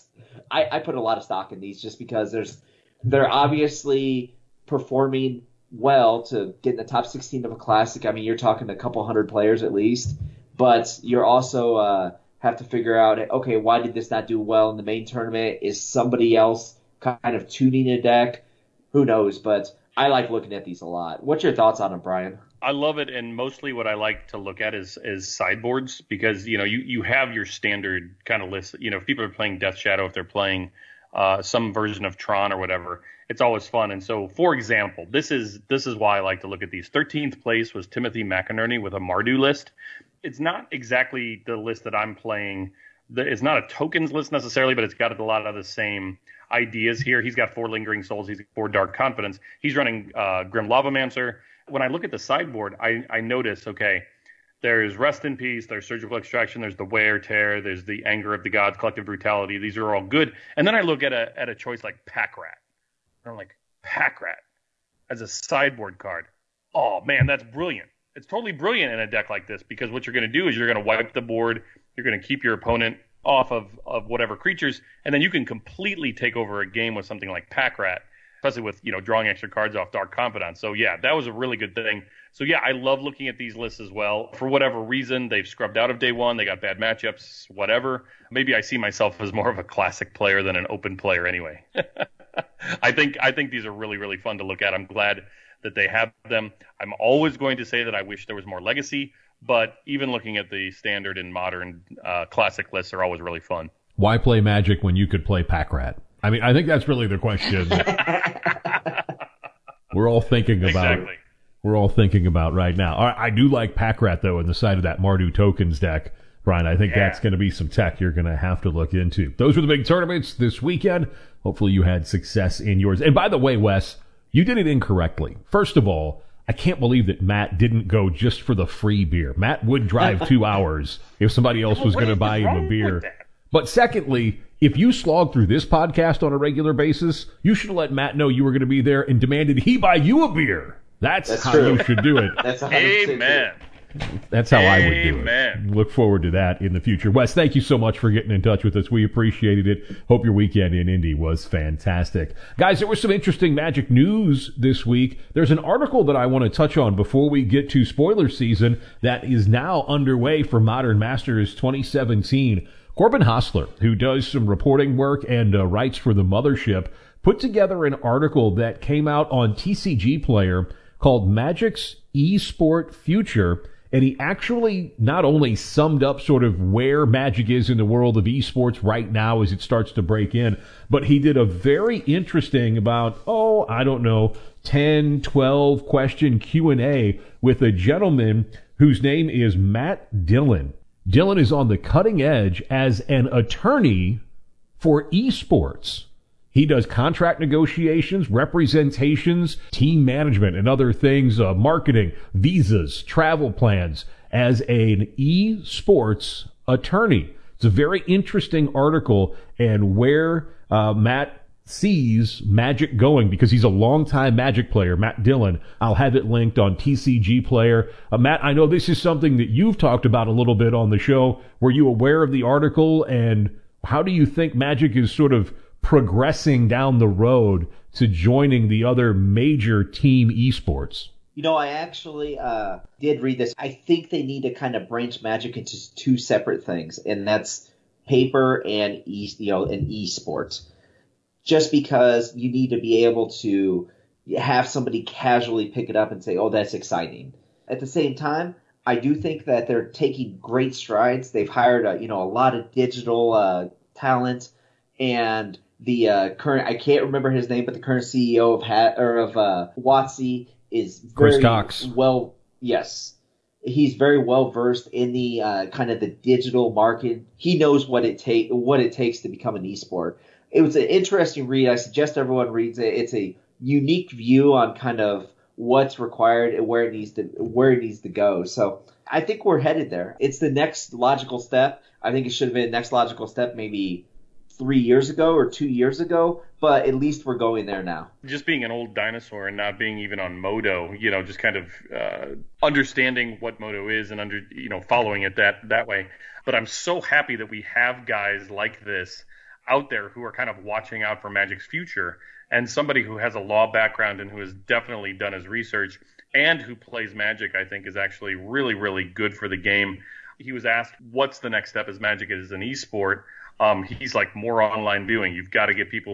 I put a lot of stock in these just because they're obviously performing well to get in the top 16 of a classic. I mean, you're talking a couple hundred players at least, but you're also have to figure out, okay, why did this not do well in the main tournament? Is somebody else kind of tuning a deck? Who knows? But I like looking at these a lot. What's your thoughts on them, Brian? I love it, and mostly what I like to look at is sideboards, because you have your standard kind of list. If people are playing Death Shadow, if they're playing some version of Tron or whatever, it's always fun. And so, for example, this is why I like to look at these. 13th place was Timothy McInerney with a Mardu list. It's not exactly the list that I'm playing. It's not a tokens list necessarily, but it's got a lot of the same ideas here. He's got 4 Lingering Souls. He's got 4 Dark Confidence. He's running Grim Lavamancer. When I look at the sideboard, I notice, okay, there's Rest in Peace, there's Surgical Extraction, there's the Wear Tear, there's the Anger of the Gods, Collective Brutality. These are all good. And then I look at a choice like Pack Rat. And I'm like, Pack Rat as a sideboard card. Oh, man, that's brilliant. It's totally brilliant in a deck like this, because what you're going to do is you're going to wipe the board, you're going to keep your opponent off of whatever creatures, and then you can completely take over a game with something like Pack Rat, especially with drawing extra cards off Dark Confidant. So yeah, that was a really good thing. So yeah, I love looking at these lists as well. For whatever reason, they've scrubbed out of day one. They got bad matchups, whatever. Maybe I see myself as more of a classic player than an open player anyway. I think these are really, really fun to look at. I'm glad that they have them. I'm always going to say that I wish there was more legacy, but even looking at the standard and modern classic lists are always really fun. Why play Magic when you could play Pack Rat? I mean, I think that's really the question we're all thinking about. Exactly. We're all thinking about right now. I do like Pack Rat, though, in the side of that Mardu Tokens deck. Brian, I think that's going to be some tech you're going to have to look into. Those were the big tournaments this weekend. Hopefully you had success in yours. And by the way, Wes, you did it incorrectly. First of all, I can't believe that Matt didn't go just for the free beer. Matt would drive 2 hours if somebody else was going to buy him a beer. But secondly, if you slog through this podcast on a regular basis, you should have let Matt know you were going to be there and demanded he buy you a beer. That's how true. You should do it. That's 100% Amen. True. That's how I would do it. Amen. Look forward to that in the future. Wes, thank you so much for getting in touch with us. We appreciated it. Hope your weekend in Indy was fantastic. Guys, there was some interesting Magic news this week. There's an article that I want to touch on before we get to spoiler season that is now underway for Modern Masters 2017. Corbin Hostler, who does some reporting work and writes for the Mothership, put together an article that came out on TCG Player called Magic's eSport Future. And he actually not only summed up sort of where Magic is in the world of esports right now as it starts to break in, but he did a very interesting about, 10, 12 question Q&A with a gentleman whose name is Matt Dillon. Dillon is on the cutting edge as an attorney for esports. He does contract negotiations, representations, team management, and other things, marketing, visas, travel plans, as an esports attorney. It's a very interesting article, and where Matt sees Magic going, because he's a longtime Magic player, Matt Dillon. I'll have it linked on TCG Player. Matt, I know this is something that you've talked about a little bit on the show. Were you aware of the article, and how do you think Magic is sort of progressing down the road to joining the other major team esports? I actually did read this. I think they need to kind of branch Magic into two separate things, and that's paper and esports. Just because you need to be able to have somebody casually pick it up and say, "Oh, that's exciting." At the same time, I do think that they're taking great strides. They've hired a lot of digital talent, and the current, I can't remember his name, but the current CEO of WotC is very Chris Cox. Yes, he's very well versed in the kind of the digital market. He knows what it takes to become an esport. It was an interesting read. I suggest everyone reads it. It's a unique view on kind of what's required and where it needs to go. So I think we're headed there. It's the next logical step. I think it should have been the next logical step maybe 3 years ago or 2 years ago, but at least we're going there now. Just being an old dinosaur and not being even on Modo, just kind of understanding what Modo is and following it that way. But I'm so happy that we have guys like this out there who are kind of watching out for Magic's future, and somebody who has a law background and who has definitely done his research and who plays Magic, I think, is actually really, really good for the game. He was asked, what's the next step as Magic is an esport? He's like, more online viewing. You've got to get people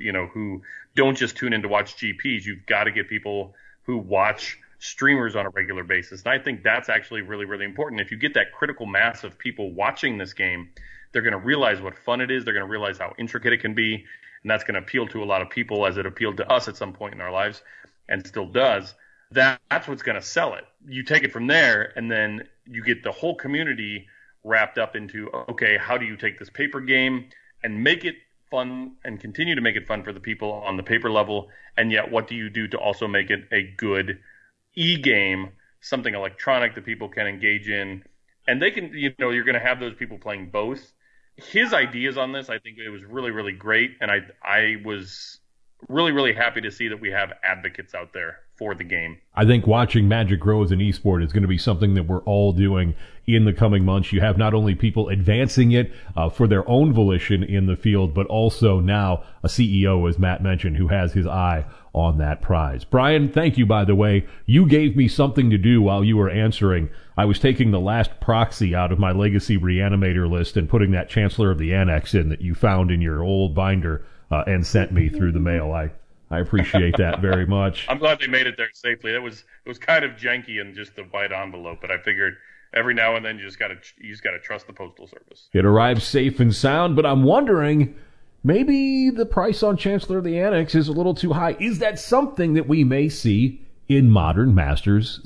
who don't just tune in to watch GPs. You've got to get people who watch streamers on a regular basis. And I think that's actually really, really important. If you get that critical mass of people watching this game, they're going to realize what fun it is. They're going to realize how intricate it can be. And that's going to appeal to a lot of people, as it appealed to us at some point in our lives and still does. That's what's going to sell it. You take it from there, and then you get the whole community wrapped up into, okay, how do you take this paper game and make it fun and continue to make it fun for the people on the paper level? And yet, what do you do to also make it a good e-game, something electronic that people can engage in? And they can, you're going to have those people playing both. His ideas on this, I think it was really, really great. And I was really, really happy to see that we have advocates out there for the game. I think watching Magic grow as an esport is going to be something that we're all doing in the coming months. You have not only people advancing it for their own volition in the field, but also now a CEO, as Matt mentioned, who has his eye on that prize. Brian, thank you, by the way. You gave me something to do while you were answering. I was taking the last proxy out of my Legacy Reanimator list and putting that Chancellor of the Annex in that you found in your old binder and sent me through the mail. I appreciate that very much. I'm glad they made it there safely. It was kind of janky in just the white envelope, but I figured every now and then you just gotta trust the Postal Service. It arrived safe and sound, but I'm wondering, maybe the price on Chancellor of the Annex is a little too high. Is that something that we may see in Modern Masters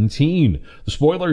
17? The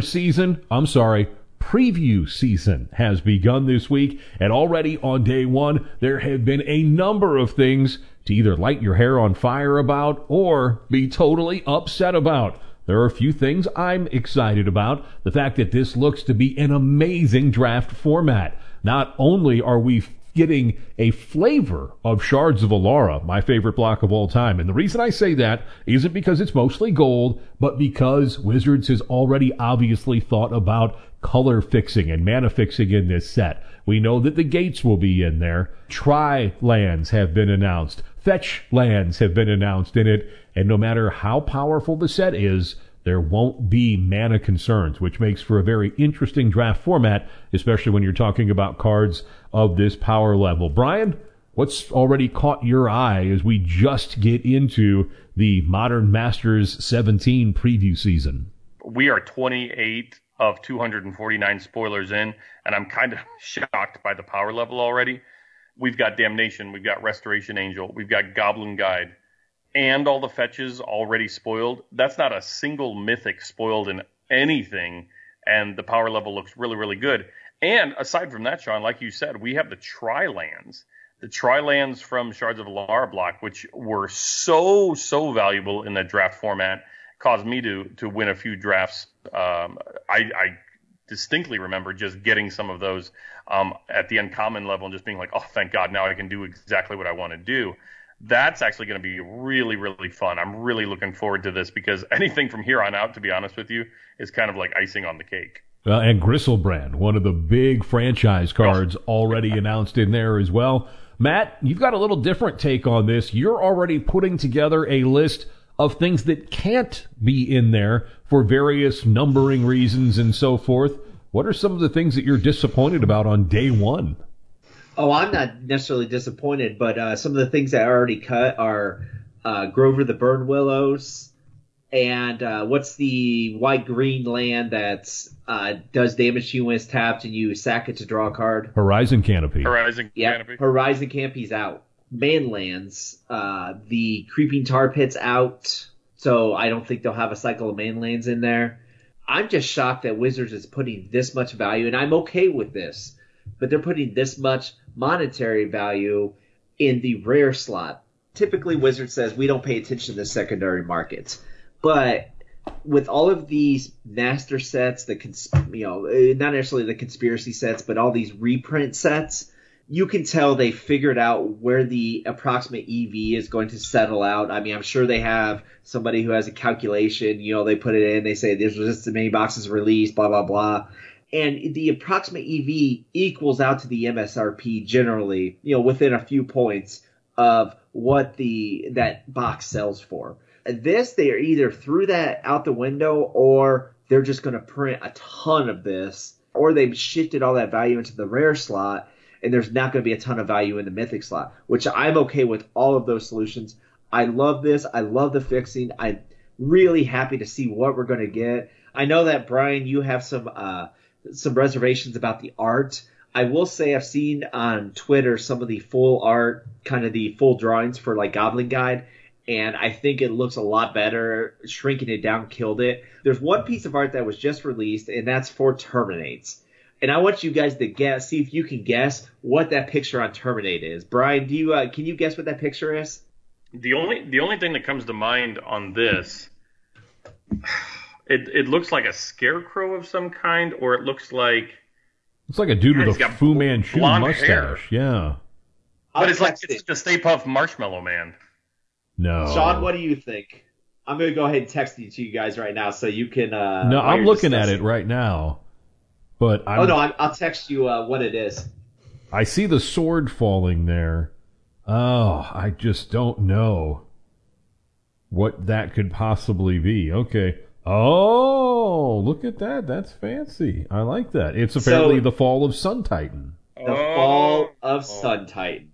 preview season has begun this week, and already on day one, there have been a number of things to either light your hair on fire about or be totally upset about. There are a few things I'm excited about. The fact that this looks to be an amazing draft format. Not only are we getting a flavor of Shards of Alara, my favorite block of all time. And the reason I say that isn't because it's mostly gold, but because Wizards has already obviously thought about color fixing and mana fixing in this set. We know that the gates will be in there. Tri-lands have been announced. Fetch lands have been announced in it. And no matter how powerful the set is, there won't be mana concerns, which makes for a very interesting draft format, especially when you're talking about cards of this power level. Brian, what's already caught your eye as we just get into the Modern Masters 17 preview season? We are 28 of 249 spoilers in, and I'm kind of shocked by the power level already. We've got Damnation, we've got Restoration Angel, we've got Goblin Guide, and all the fetches already spoiled. That's not a single mythic spoiled in anything, and the power level looks really, really good. And aside from that, Sean, like you said, we have the Tri-Lands. The Tri-Lands from Shards of Alara block, which were so valuable in that draft format, caused me to win a few drafts. I distinctly remember just getting some of those at the uncommon level and just being like, oh, thank God, now I can do exactly what I want to do. That's actually going to be really, really fun. I'm really looking forward to this because anything from here on out, to be honest with you, is kind of like icing on the cake. And Griselbrand, one of the big franchise cards already announced in there as well. Matt, you've got a little different take on this. You're already putting together a list of things that can't be in there for various numbering reasons and so forth. What are some of the things that you're disappointed about on day one? Oh, I'm not necessarily disappointed, but some of the things that I already cut are Grover the Burn Willows, and what's the white-green land that does damage to you when it's tapped and you sack it to draw a card? Horizon Canopy. Canopy. Horizon Canopy's out. Manlands, the Creeping Tar Pit's out, so I don't think they'll have a cycle of Manlands in there. I'm just shocked that Wizards is putting this much value, and I'm okay with this, but they're putting this much monetary value in the rare slot. Typically, Wizards says we don't pay attention to the secondary markets, but with all of these master sets, not necessarily the conspiracy sets, but all these reprint sets, you can tell they figured out where the approximate EV is going to settle out. I mean, I'm sure they have somebody who has a calculation. They put it in, they say there's just as many boxes released, blah, blah, blah. And the approximate EV equals out to the MSRP generally, within a few points of what that box sells for. This, they are either threw that out the window or they're just going to print a ton of this, or they've shifted all that value into the rare slot, and there's not going to be a ton of value in the mythic slot, which I'm okay with all of those solutions. I love this. I love the fixing. I'm really happy to see what we're going to get. I know that, Brian, you have some reservations about the art. I will say I've seen on Twitter some of the full art, kind of the full drawings for like Goblin Guide, and I think it looks a lot better. Shrinking it down killed it. There's one piece of art that was just released, and that's for Terminates. And I want you guys to see if you can guess what that picture on Terminate is. Brian, can you guess what that picture is? The only thing that comes to mind on this, it looks like a scarecrow of some kind, or it looks like a dude with a Fu Manchu mustache. Hair. Yeah, but it's like the Stay Puft Marshmallow Man. No, Sean, what do you think? I'm going to go ahead and text it to you guys right now so you can. No, I'm looking at it right now. But I'll text you what it is. I see the sword falling there. Oh, I just don't know what that could possibly be. Okay. Oh, look at that. That's fancy. I like that. It's apparently the Fall of Sun Titan. The Fall of Sun Titan.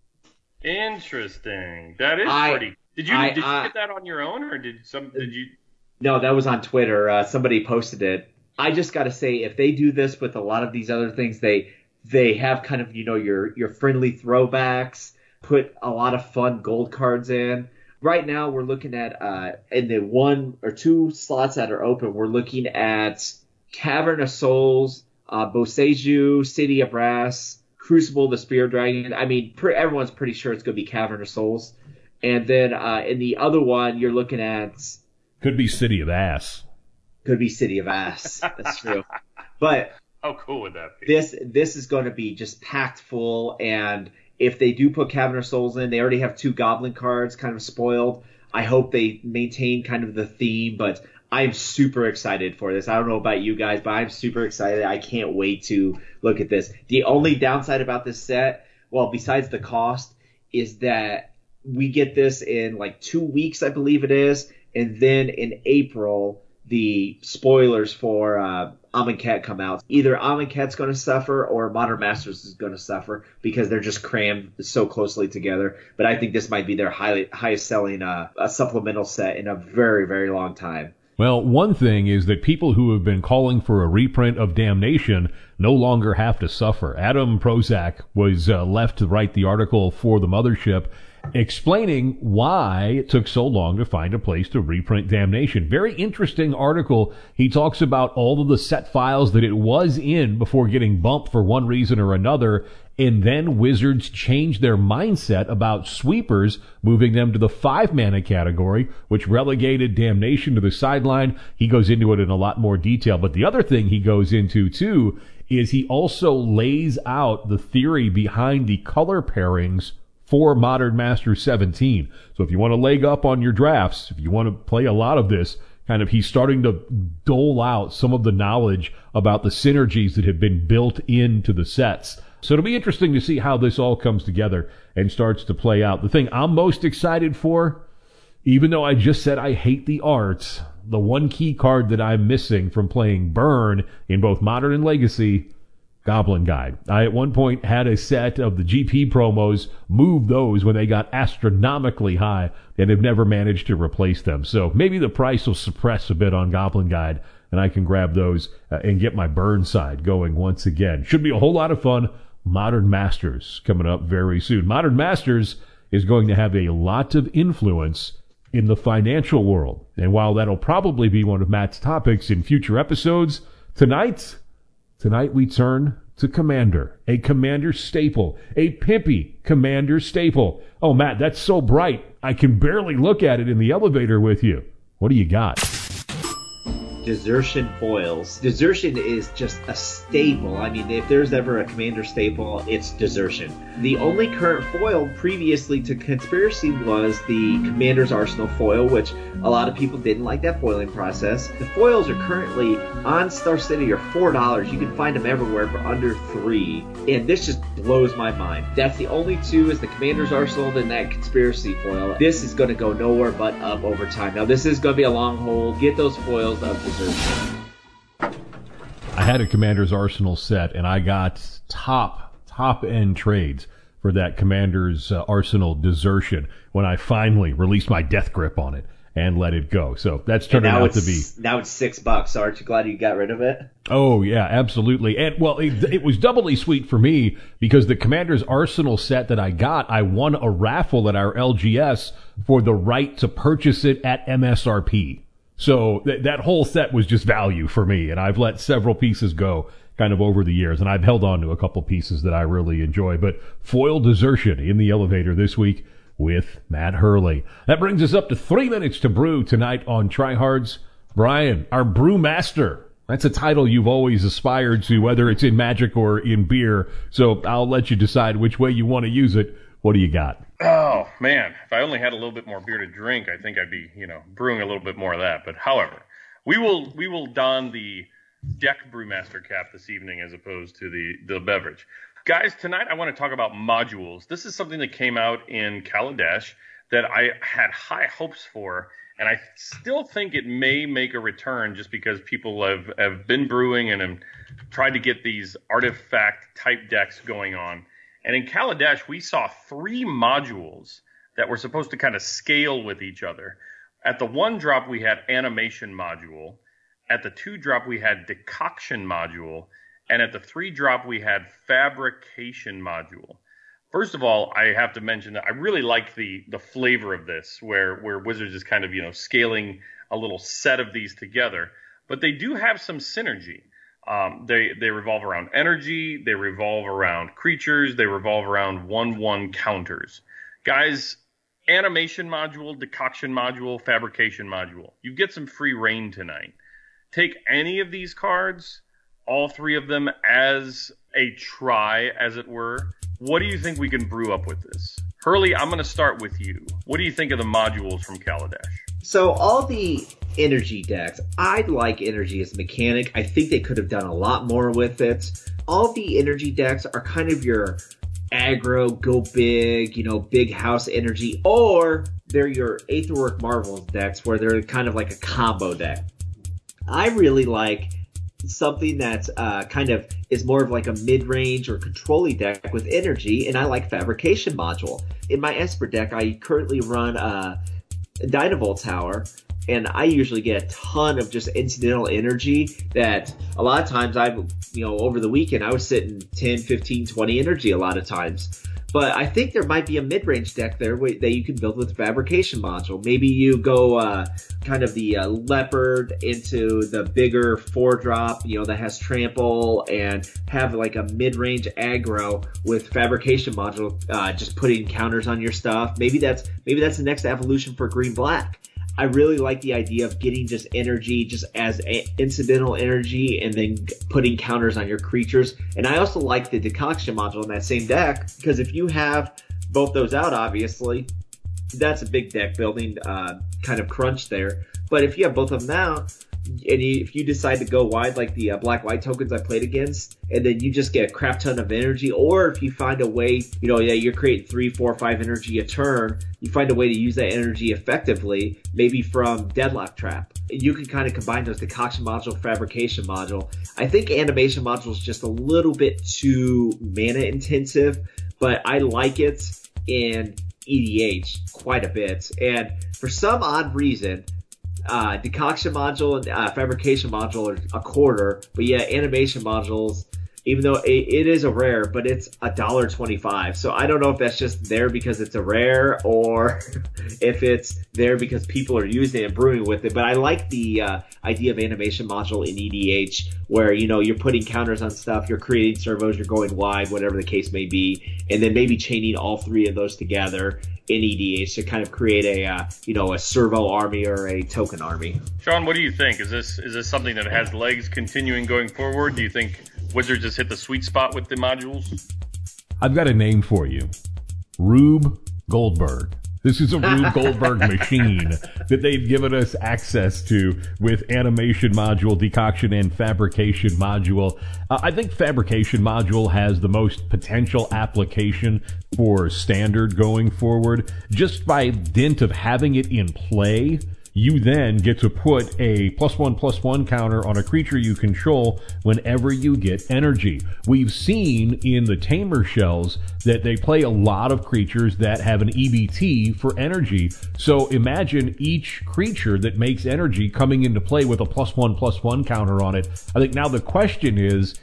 Interesting. That is pretty. Did you get that on your own, or did you? No, that was on Twitter. Somebody posted it. I just got to say, if they do this with a lot of these other things, they have kind of, your friendly throwbacks, put a lot of fun gold cards in. Right now, we're looking at, in the 1 or 2 slots that are open, we're looking at Cavern of Souls, Boseiju, City of Brass, Crucible, the Spear Dragon. I mean, everyone's pretty sure it's going to be Cavern of Souls. And then in the other one, you're looking at... Could be City of Ass. Could be City of Ass. That's true. But how cool would that be? This is going to be just packed full, and if they do put Cavern of Souls in, they already have 2 Goblin cards kind of spoiled. I hope they maintain kind of the theme, but I'm super excited for this. I don't know about you guys, but I'm super excited. I can't wait to look at this. The only downside about this set, well, besides the cost, is that we get this in like 2 weeks, I believe it is, and then in April the spoilers for Amonkhet come out. Either Amonkhet's going to suffer or Modern Masters is going to suffer because they're just crammed so closely together. But I think this might be their highest selling supplemental set in a very, very long time. Well, one thing is that people who have been calling for a reprint of Damnation no longer have to suffer. Adam Prozac was left to write the article for the Mothership, explaining why it took so long to find a place to reprint Damnation. Very interesting article. He talks about all of the set files that it was in before getting bumped for one reason or another, and then Wizards changed their mindset about sweepers, moving them to the 5-mana category, which relegated Damnation to the sideline. He goes into it in a lot more detail. But the other thing he goes into, too, is he also lays out the theory behind the color pairings for Modern Masters 17. So if you want to leg up on your drafts, if you want to play a lot of this, he's starting to dole out some of the knowledge about the synergies that have been built into the sets. So it'll be interesting to see how this all comes together and starts to play out. The thing I'm most excited for, even though I just said I hate the art, the one key card that I'm missing from playing Burn in both Modern and Legacy, Goblin Guide. I at one point had a set of the GP promos, moved those when they got astronomically high, and have never managed to replace them. So maybe the price will suppress a bit on Goblin Guide, and I can grab those and get my Burn side going once again. Should be a whole lot of fun. Modern Masters coming up very soon. Modern Masters is going to have a lot of influence in the financial world. And while that'll probably be one of Matt's topics in future episodes, tonight we turn to Commander, a Commander staple, a pimpy Commander staple. Oh, Matt, that's so bright, I can barely look at it in the elevator with you. What do you got? Desertion foils. Desertion is just a staple. I mean, if there's ever a Commander staple, it's Desertion. The only current foil previously to Conspiracy was the Commander's Arsenal foil, which a lot of people didn't like that foiling process. The foils are currently on Star City are $4. You can find them everywhere for under $3. And this just blows my mind. That's the only two is the Commander's Arsenal and that Conspiracy foil. This is going to go nowhere but up over time. Now, this is going to be a long hold. Get those foils of Desertion. I had a Commander's Arsenal set, and I got top-end trades for that Commander's Arsenal Desertion when I finally released my death grip on it and let it go. So that's turning out to be... Now it's $6. Aren't you glad you got rid of it? Oh, yeah, absolutely. And, well, it was doubly sweet for me because the Commander's Arsenal set that I got, I won a raffle at our LGS for the right to purchase it at MSRP. So that whole set was just value for me, and I've let several pieces go kind of over the years, and I've held on to a couple pieces that I really enjoy. But foil Desertion in the elevator this week with Matt Hurley. That brings us up to 3 minutes to brew tonight on Tryhards. Brian, our brew master. That's a title you've always aspired to, whether it's in Magic or in beer. So I'll let you decide which way you want to use it. What do you got? Oh, man. If I only had a little bit more beer to drink, I think I'd be, brewing a little bit more of that. But however, we will don the deck brewmaster cap this evening as opposed to the beverage. Guys, tonight I want to talk about modules. This is something that came out in Kaladesh that I had high hopes for, and I still think it may make a return just because people have been brewing and have tried to get these artifact-type decks going on. And in Kaladesh, we saw 3 modules that were supposed to kind of scale with each other. At the 1 drop, we had Animation Module. At the 2 drop, we had Decoction Module. And at the 3 drop, we had Fabrication Module. First of all, I have to mention that I really like the flavor of this, where Wizards is kind of, scaling a little set of these together. But they do have some synergy. They revolve around energy, they revolve around creatures, they revolve around 1/1 counters. Guys, Animation Module, Decoction Module, Fabrication Module. You get some free reign tonight. Take any of these cards, all 3 of them as a try, as it were. What do you think we can brew up with this? Hurley, I'm going to start with you. What do you think of the modules from Kaladesh? So all the energy decks, I like energy as a mechanic. I think they could have done a lot more with it. All the energy decks are kind of your aggro, go big, big house energy, or they're your Aetherwork Marvels decks where they're kind of like a combo deck. I really like something that's kind of is more of like a mid-range or control-y deck with energy, and I like Fabrication Module. In my Esper deck, I currently run Dynavolt Tower, and I usually get a ton of just incidental energy that a lot of times over the weekend I was sitting 10, 15, 20 energy a lot of times. But I think there might be a mid-range deck there that you can build with Fabrication Module. Maybe you go kind of the Leopard into the bigger 4-drop, that has Trample, and have like a mid-range aggro with Fabrication Module, just putting counters on your stuff. Maybe that's the next evolution for Green-Black. I really like the idea of getting just energy just as incidental energy and then putting counters on your creatures. And I also like the Decoction Module in that same deck, because if you have both those out, obviously, that's a big deck building kind of crunch there. But if you have both of them out, and if you decide to go wide like the black-white tokens I played against, and then you just get a crap ton of energy, or if you find a way, you're creating 3, 4, 5 energy a turn, you find a way to use that energy effectively, maybe from Deadlock Trap. You can kind of combine those Decoction Module, Fabrication Module. I think Animation Module is just a little bit too mana intensive, but I like it in EDH quite a bit. And for some odd reason, Decoction Module and Fabrication Module are a quarter, but yeah, Animation Modules, even though it is a rare, but it's $1.25. So I don't know if that's just there because it's a rare, or if it's there because people are using it and brewing with it. But I like the idea of Animation Module in EDH, where you're putting counters on stuff, you're creating servos, you're going wide, whatever the case may be, and then maybe chaining all 3 of those together in EDH to kind of create a servo army or a token army. Sean, what do you think? Is this something that has legs continuing going forward? Do you think Wizards just hit the sweet spot with the modules? I've got a name for you. Rube Goldberg. This is a Rube Goldberg machine that they've given us access to with Animation Module, Decoction, and Fabrication Module. I think Fabrication Module has the most potential application for Standard going forward. Just by dint of having it in play, you then get to put a +1/+1 counter on a creature you control whenever you get energy. We've seen in the Tamer shells that they play a lot of creatures that have an EBT for energy. So imagine each creature that makes energy coming into play with a +1/+1 counter on it. I think now the question is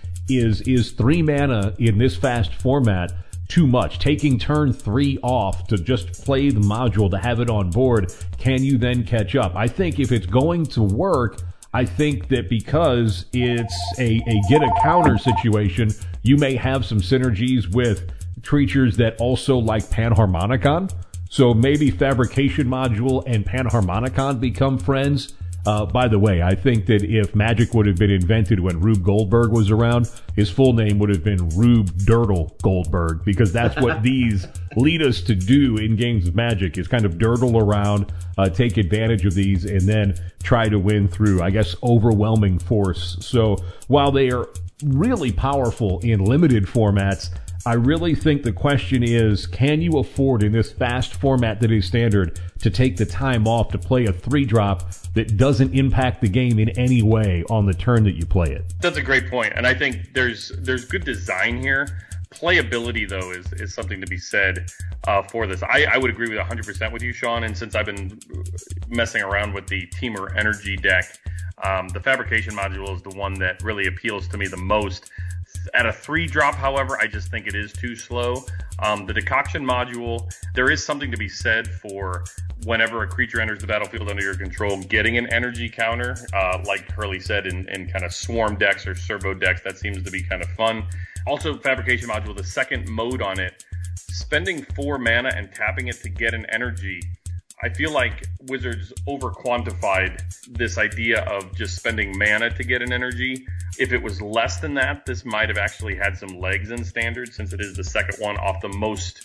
3 mana in this fast format too much? Taking turn 3 off to just play the module to have it on board, can you then catch up? I think if it's going to work, I think that because it's a get a counter situation, you may have some synergies with creatures that also like Panharmonicon. So maybe Fabrication Module and Panharmonicon become friends. By the way, I think that if Magic would have been invented when Rube Goldberg was around, his full name would have been Rube Dirtle Goldberg, because that's what these lead us to do in games of Magic, is kind of dirtle around, take advantage of these, and then try to win through, I guess, overwhelming force. So while they are really powerful in limited formats, I really think the question is, can you afford in this fast format that is Standard to take the time off to play a 3-drop that doesn't impact the game in any way on the turn that you play it? That's a great point, and I think there's good design here. Playability, though, is something to be said for this. I would agree with 100% with you, Sean, and since I've been messing around with the Teamer Energy deck, the Fabrication Module is the one that really appeals to me the most. At a 3-drop, however, I just think it is too slow. The Decoction Module, there is something to be said for whenever a creature enters the battlefield under your control, getting an energy counter, like Hurley said, in kind of swarm decks or servo decks. That seems to be kind of fun. Also, Fabrication Module, the second mode on it, spending 4 mana and tapping it to get an energy. I feel like Wizards over-quantified this idea of just spending mana to get an energy. If it was less than that, this might have actually had some legs in Standard, since it is the second one off the most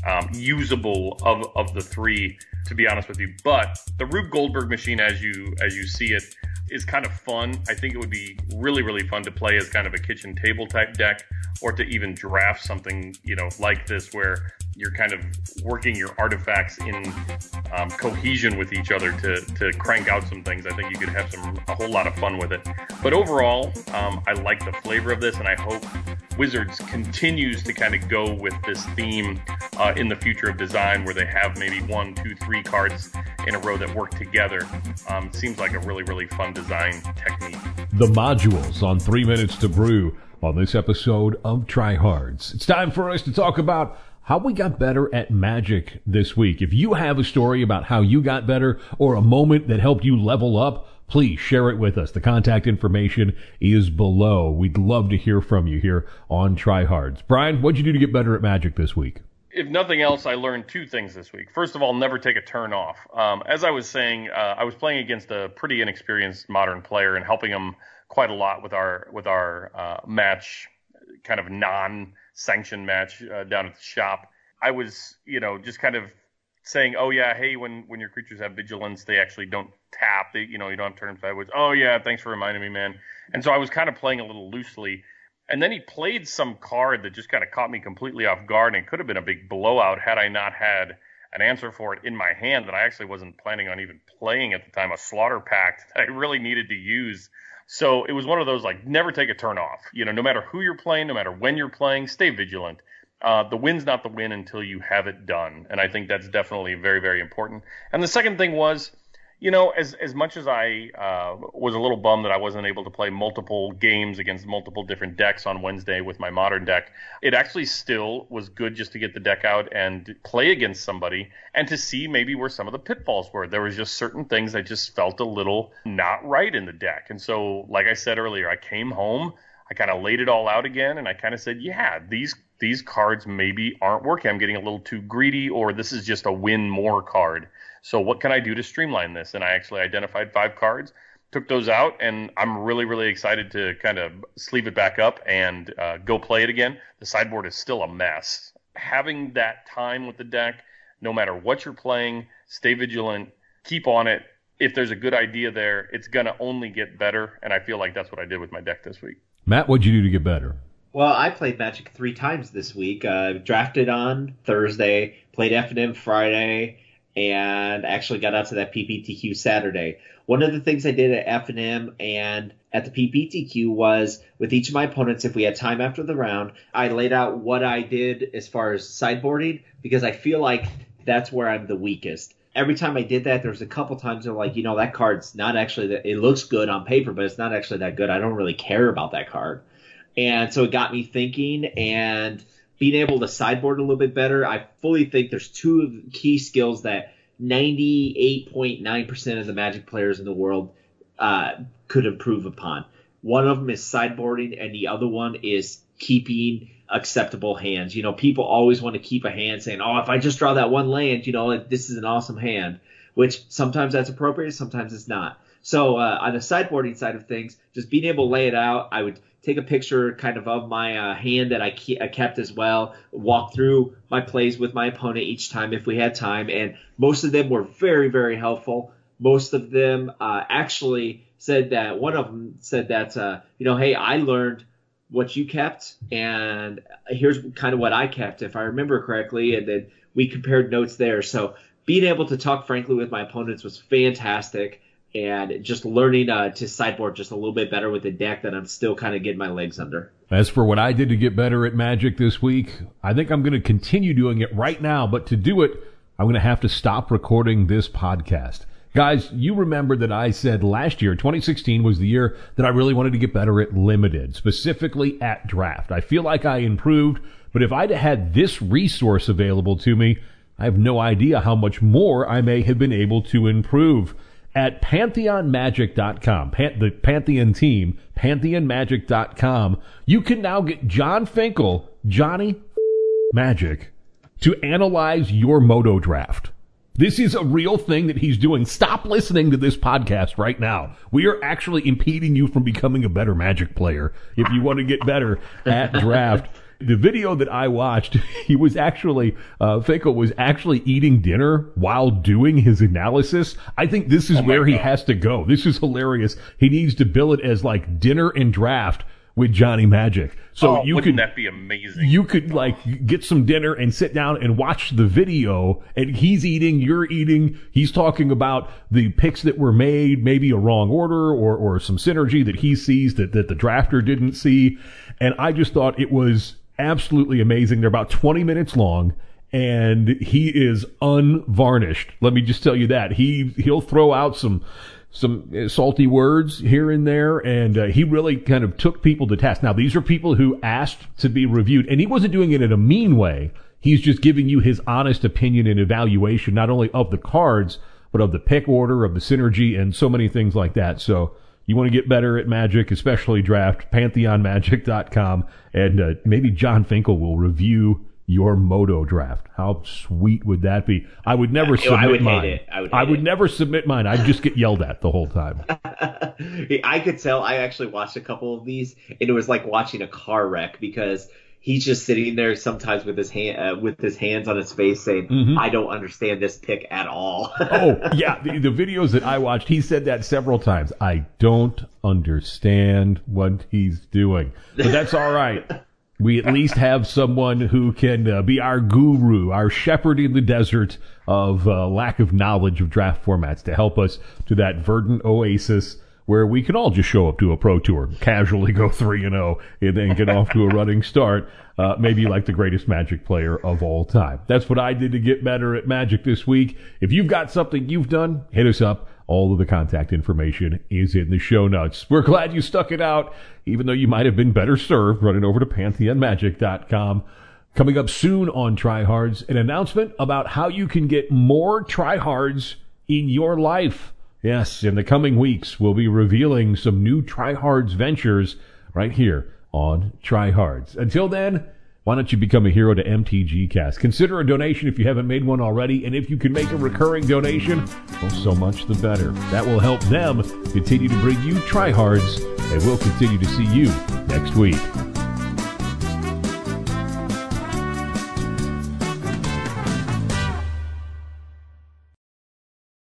usable of the 3, to be honest with you. But the Rube Goldberg machine, as you see it, is kind of fun. I think it would be really, really fun to play as kind of a kitchen table type deck, or to even draft something, like this, where you're kind of working your artifacts in cohesion with each other to crank out some things. I think you could have a whole lot of fun with it. But overall, I like the flavor of this, and I hope Wizards continues to kind of go with this theme in the future of design, where they have maybe 1, 2, 3 cards in a row that work together. Seems like a really, really fun design technique. The modules on 3 Minutes to Brew on this episode of Tryhards. It's time for us to talk about how we got better at Magic this week. If you have a story about how you got better or a moment that helped you level up, please share it with us. The contact information is below. We'd love to hear from you here on Tryhards. Brian, what'd you do to get better at Magic this week? If nothing else, I learned two things this week. First of all, never take a turn off. As I was saying, I was playing against a pretty inexperienced modern player and helping him quite a lot with our match, kind of non-sanctioned match down at the shop. I was, just kind of saying, oh yeah, hey, when your creatures have vigilance, they actually don't tap. You don't have to turn them sideways. Oh yeah, thanks for reminding me, man. And so I was kind of playing a little loosely. And then he played some card that just kind of caught me completely off guard, and it could have been a big blowout had I not had an answer for it in my hand that I actually wasn't planning on even playing at the time, a Slaughter Pact that I really needed to use. So it was one of those, never take a turn off. No matter who you're playing, no matter when you're playing, stay vigilant. The win's not the win until you have it done. And I think that's definitely very, very important. And the second thing was, as much as I was a little bummed that I wasn't able to play multiple games against multiple different decks on Wednesday with my modern deck, it actually still was good just to get the deck out and play against somebody and to see maybe where some of the pitfalls were. There was just certain things that just felt a little not right in the deck. And so, like I said earlier, I came home, I kind of laid it all out again, and I kind of said, yeah, these cards maybe aren't working. I'm getting a little too greedy, or this is just a win more card. So what can I do to streamline this? And I actually identified 5 cards, took those out, and I'm really, really excited to kind of sleeve it back up and go play it again. The sideboard is still a mess. Having that time with the deck, no matter what you're playing, stay vigilant, keep on it. If there's a good idea there, it's going to only get better, and I feel like that's what I did with my deck this week. Matt, what'd you do to get better? Well, I played Magic 3 times this week. Drafted on Thursday, played FNM Friday, and actually got out to that PPTQ Saturday. One of the things I did at FNM and at the PPTQ was, with each of my opponents, if we had time after the round, I laid out what I did as far as sideboarding, because I feel like that's where I'm the weakest. Every time I did that, there was a couple times they're like, that card's not actually that. It looks good on paper, but it's not actually that good. I don't really care about that card. And so it got me thinking, and being able to sideboard a little bit better. I fully think there's 2 key skills that 98.9% of the Magic players in the world could improve upon. One of them is sideboarding, and the other one is keeping acceptable hands. People always want to keep a hand saying, oh, if I just draw that one land, this is an awesome hand, which sometimes that's appropriate, sometimes it's not. So on the sideboarding side of things, just being able to lay it out, I would take a picture kind of my hand that I kept as well, walk through my plays with my opponent each time if we had time, and most of them were very, very helpful. Most of them actually said that, one of them said that, hey, I learned what you kept, and here's kind of what I kept, if I remember correctly, and then we compared notes there. So being able to talk frankly with my opponents was fantastic. And just learning to sideboard just a little bit better with the deck that I'm still kind of getting my legs under. As for what I did to get better at Magic this week, I think I'm going to continue doing it right now. But to do it, I'm going to have to stop recording this podcast. Guys, you remember that I said last year, 2016, was the year that I really wanted to get better at Limited, specifically at Draft. I feel like I improved, but if I'd had this resource available to me, I have no idea how much more I may have been able to improve. At PantheonMagic.com, the Pantheon team, PantheonMagic.com, you can now get John Finkel, Johnny Magic, to analyze your Moto Draft. This is a real thing that he's doing. Stop listening to this podcast right now. We are actually impeding you from becoming a better Magic player if you want to get better at Draft. The video that I watched, he was actually, Finkel was actually eating dinner while doing his analysis. I think this is where he has to go. This is hilarious. He needs to bill it as like dinner and draft with Johnny Magic. So wouldn't that be amazing? You could get some dinner and sit down and watch the video, and he's eating, you're eating, he's talking about the picks that were made, maybe a wrong order or some synergy that he sees that the drafter didn't see. And I just thought it was absolutely amazing. They're about 20 minutes long, and he is unvarnished. Let me just tell you that. He'll throw out some some salty words here and there, and he really kind of took people to task. Now, these are people who asked to be reviewed, and he wasn't doing it in a mean way. He's just giving you his honest opinion and evaluation, not only of the cards, but of the pick order, of the synergy, and so many things like that. So you want to get better at Magic, especially draft, PantheonMagic.com, and maybe John Finkel will review your Moto draft. How sweet would that be? I would never submit mine. I would never submit mine. I'd just get yelled at the whole time. I could tell. I actually watched a couple of these, and it was like watching a car wreck because he's just sitting there sometimes with his hands on his face saying, I don't understand this pick at all. Oh, yeah. The videos that I watched, he said that several times. I don't understand what he's doing. But that's all right. We at least have someone who can be our guru, our shepherd in the desert of lack of knowledge of draft formats to help us to that verdant oasis where we can all just show up to a pro tour, casually go 3-0, and then get off to a running start, maybe like the greatest Magic player of all time. That's what I did to get better at Magic this week. If you've got something you've done, hit us up. All of the contact information is in the show notes. We're glad you stuck it out, even though you might have been better served running over to PantheonMagic.com. Coming up soon on Tryhards, an announcement about how you can get more Tryhards in your life. Yes, in the coming weeks, we'll be revealing some new Tryhards ventures right here on Tryhards. Until then, why don't you become a hero to MTG Cast? Consider a donation if you haven't made one already, and if you can make a recurring donation, well, so much the better. That will help them continue to bring you Tryhards, and we'll continue to see you next week.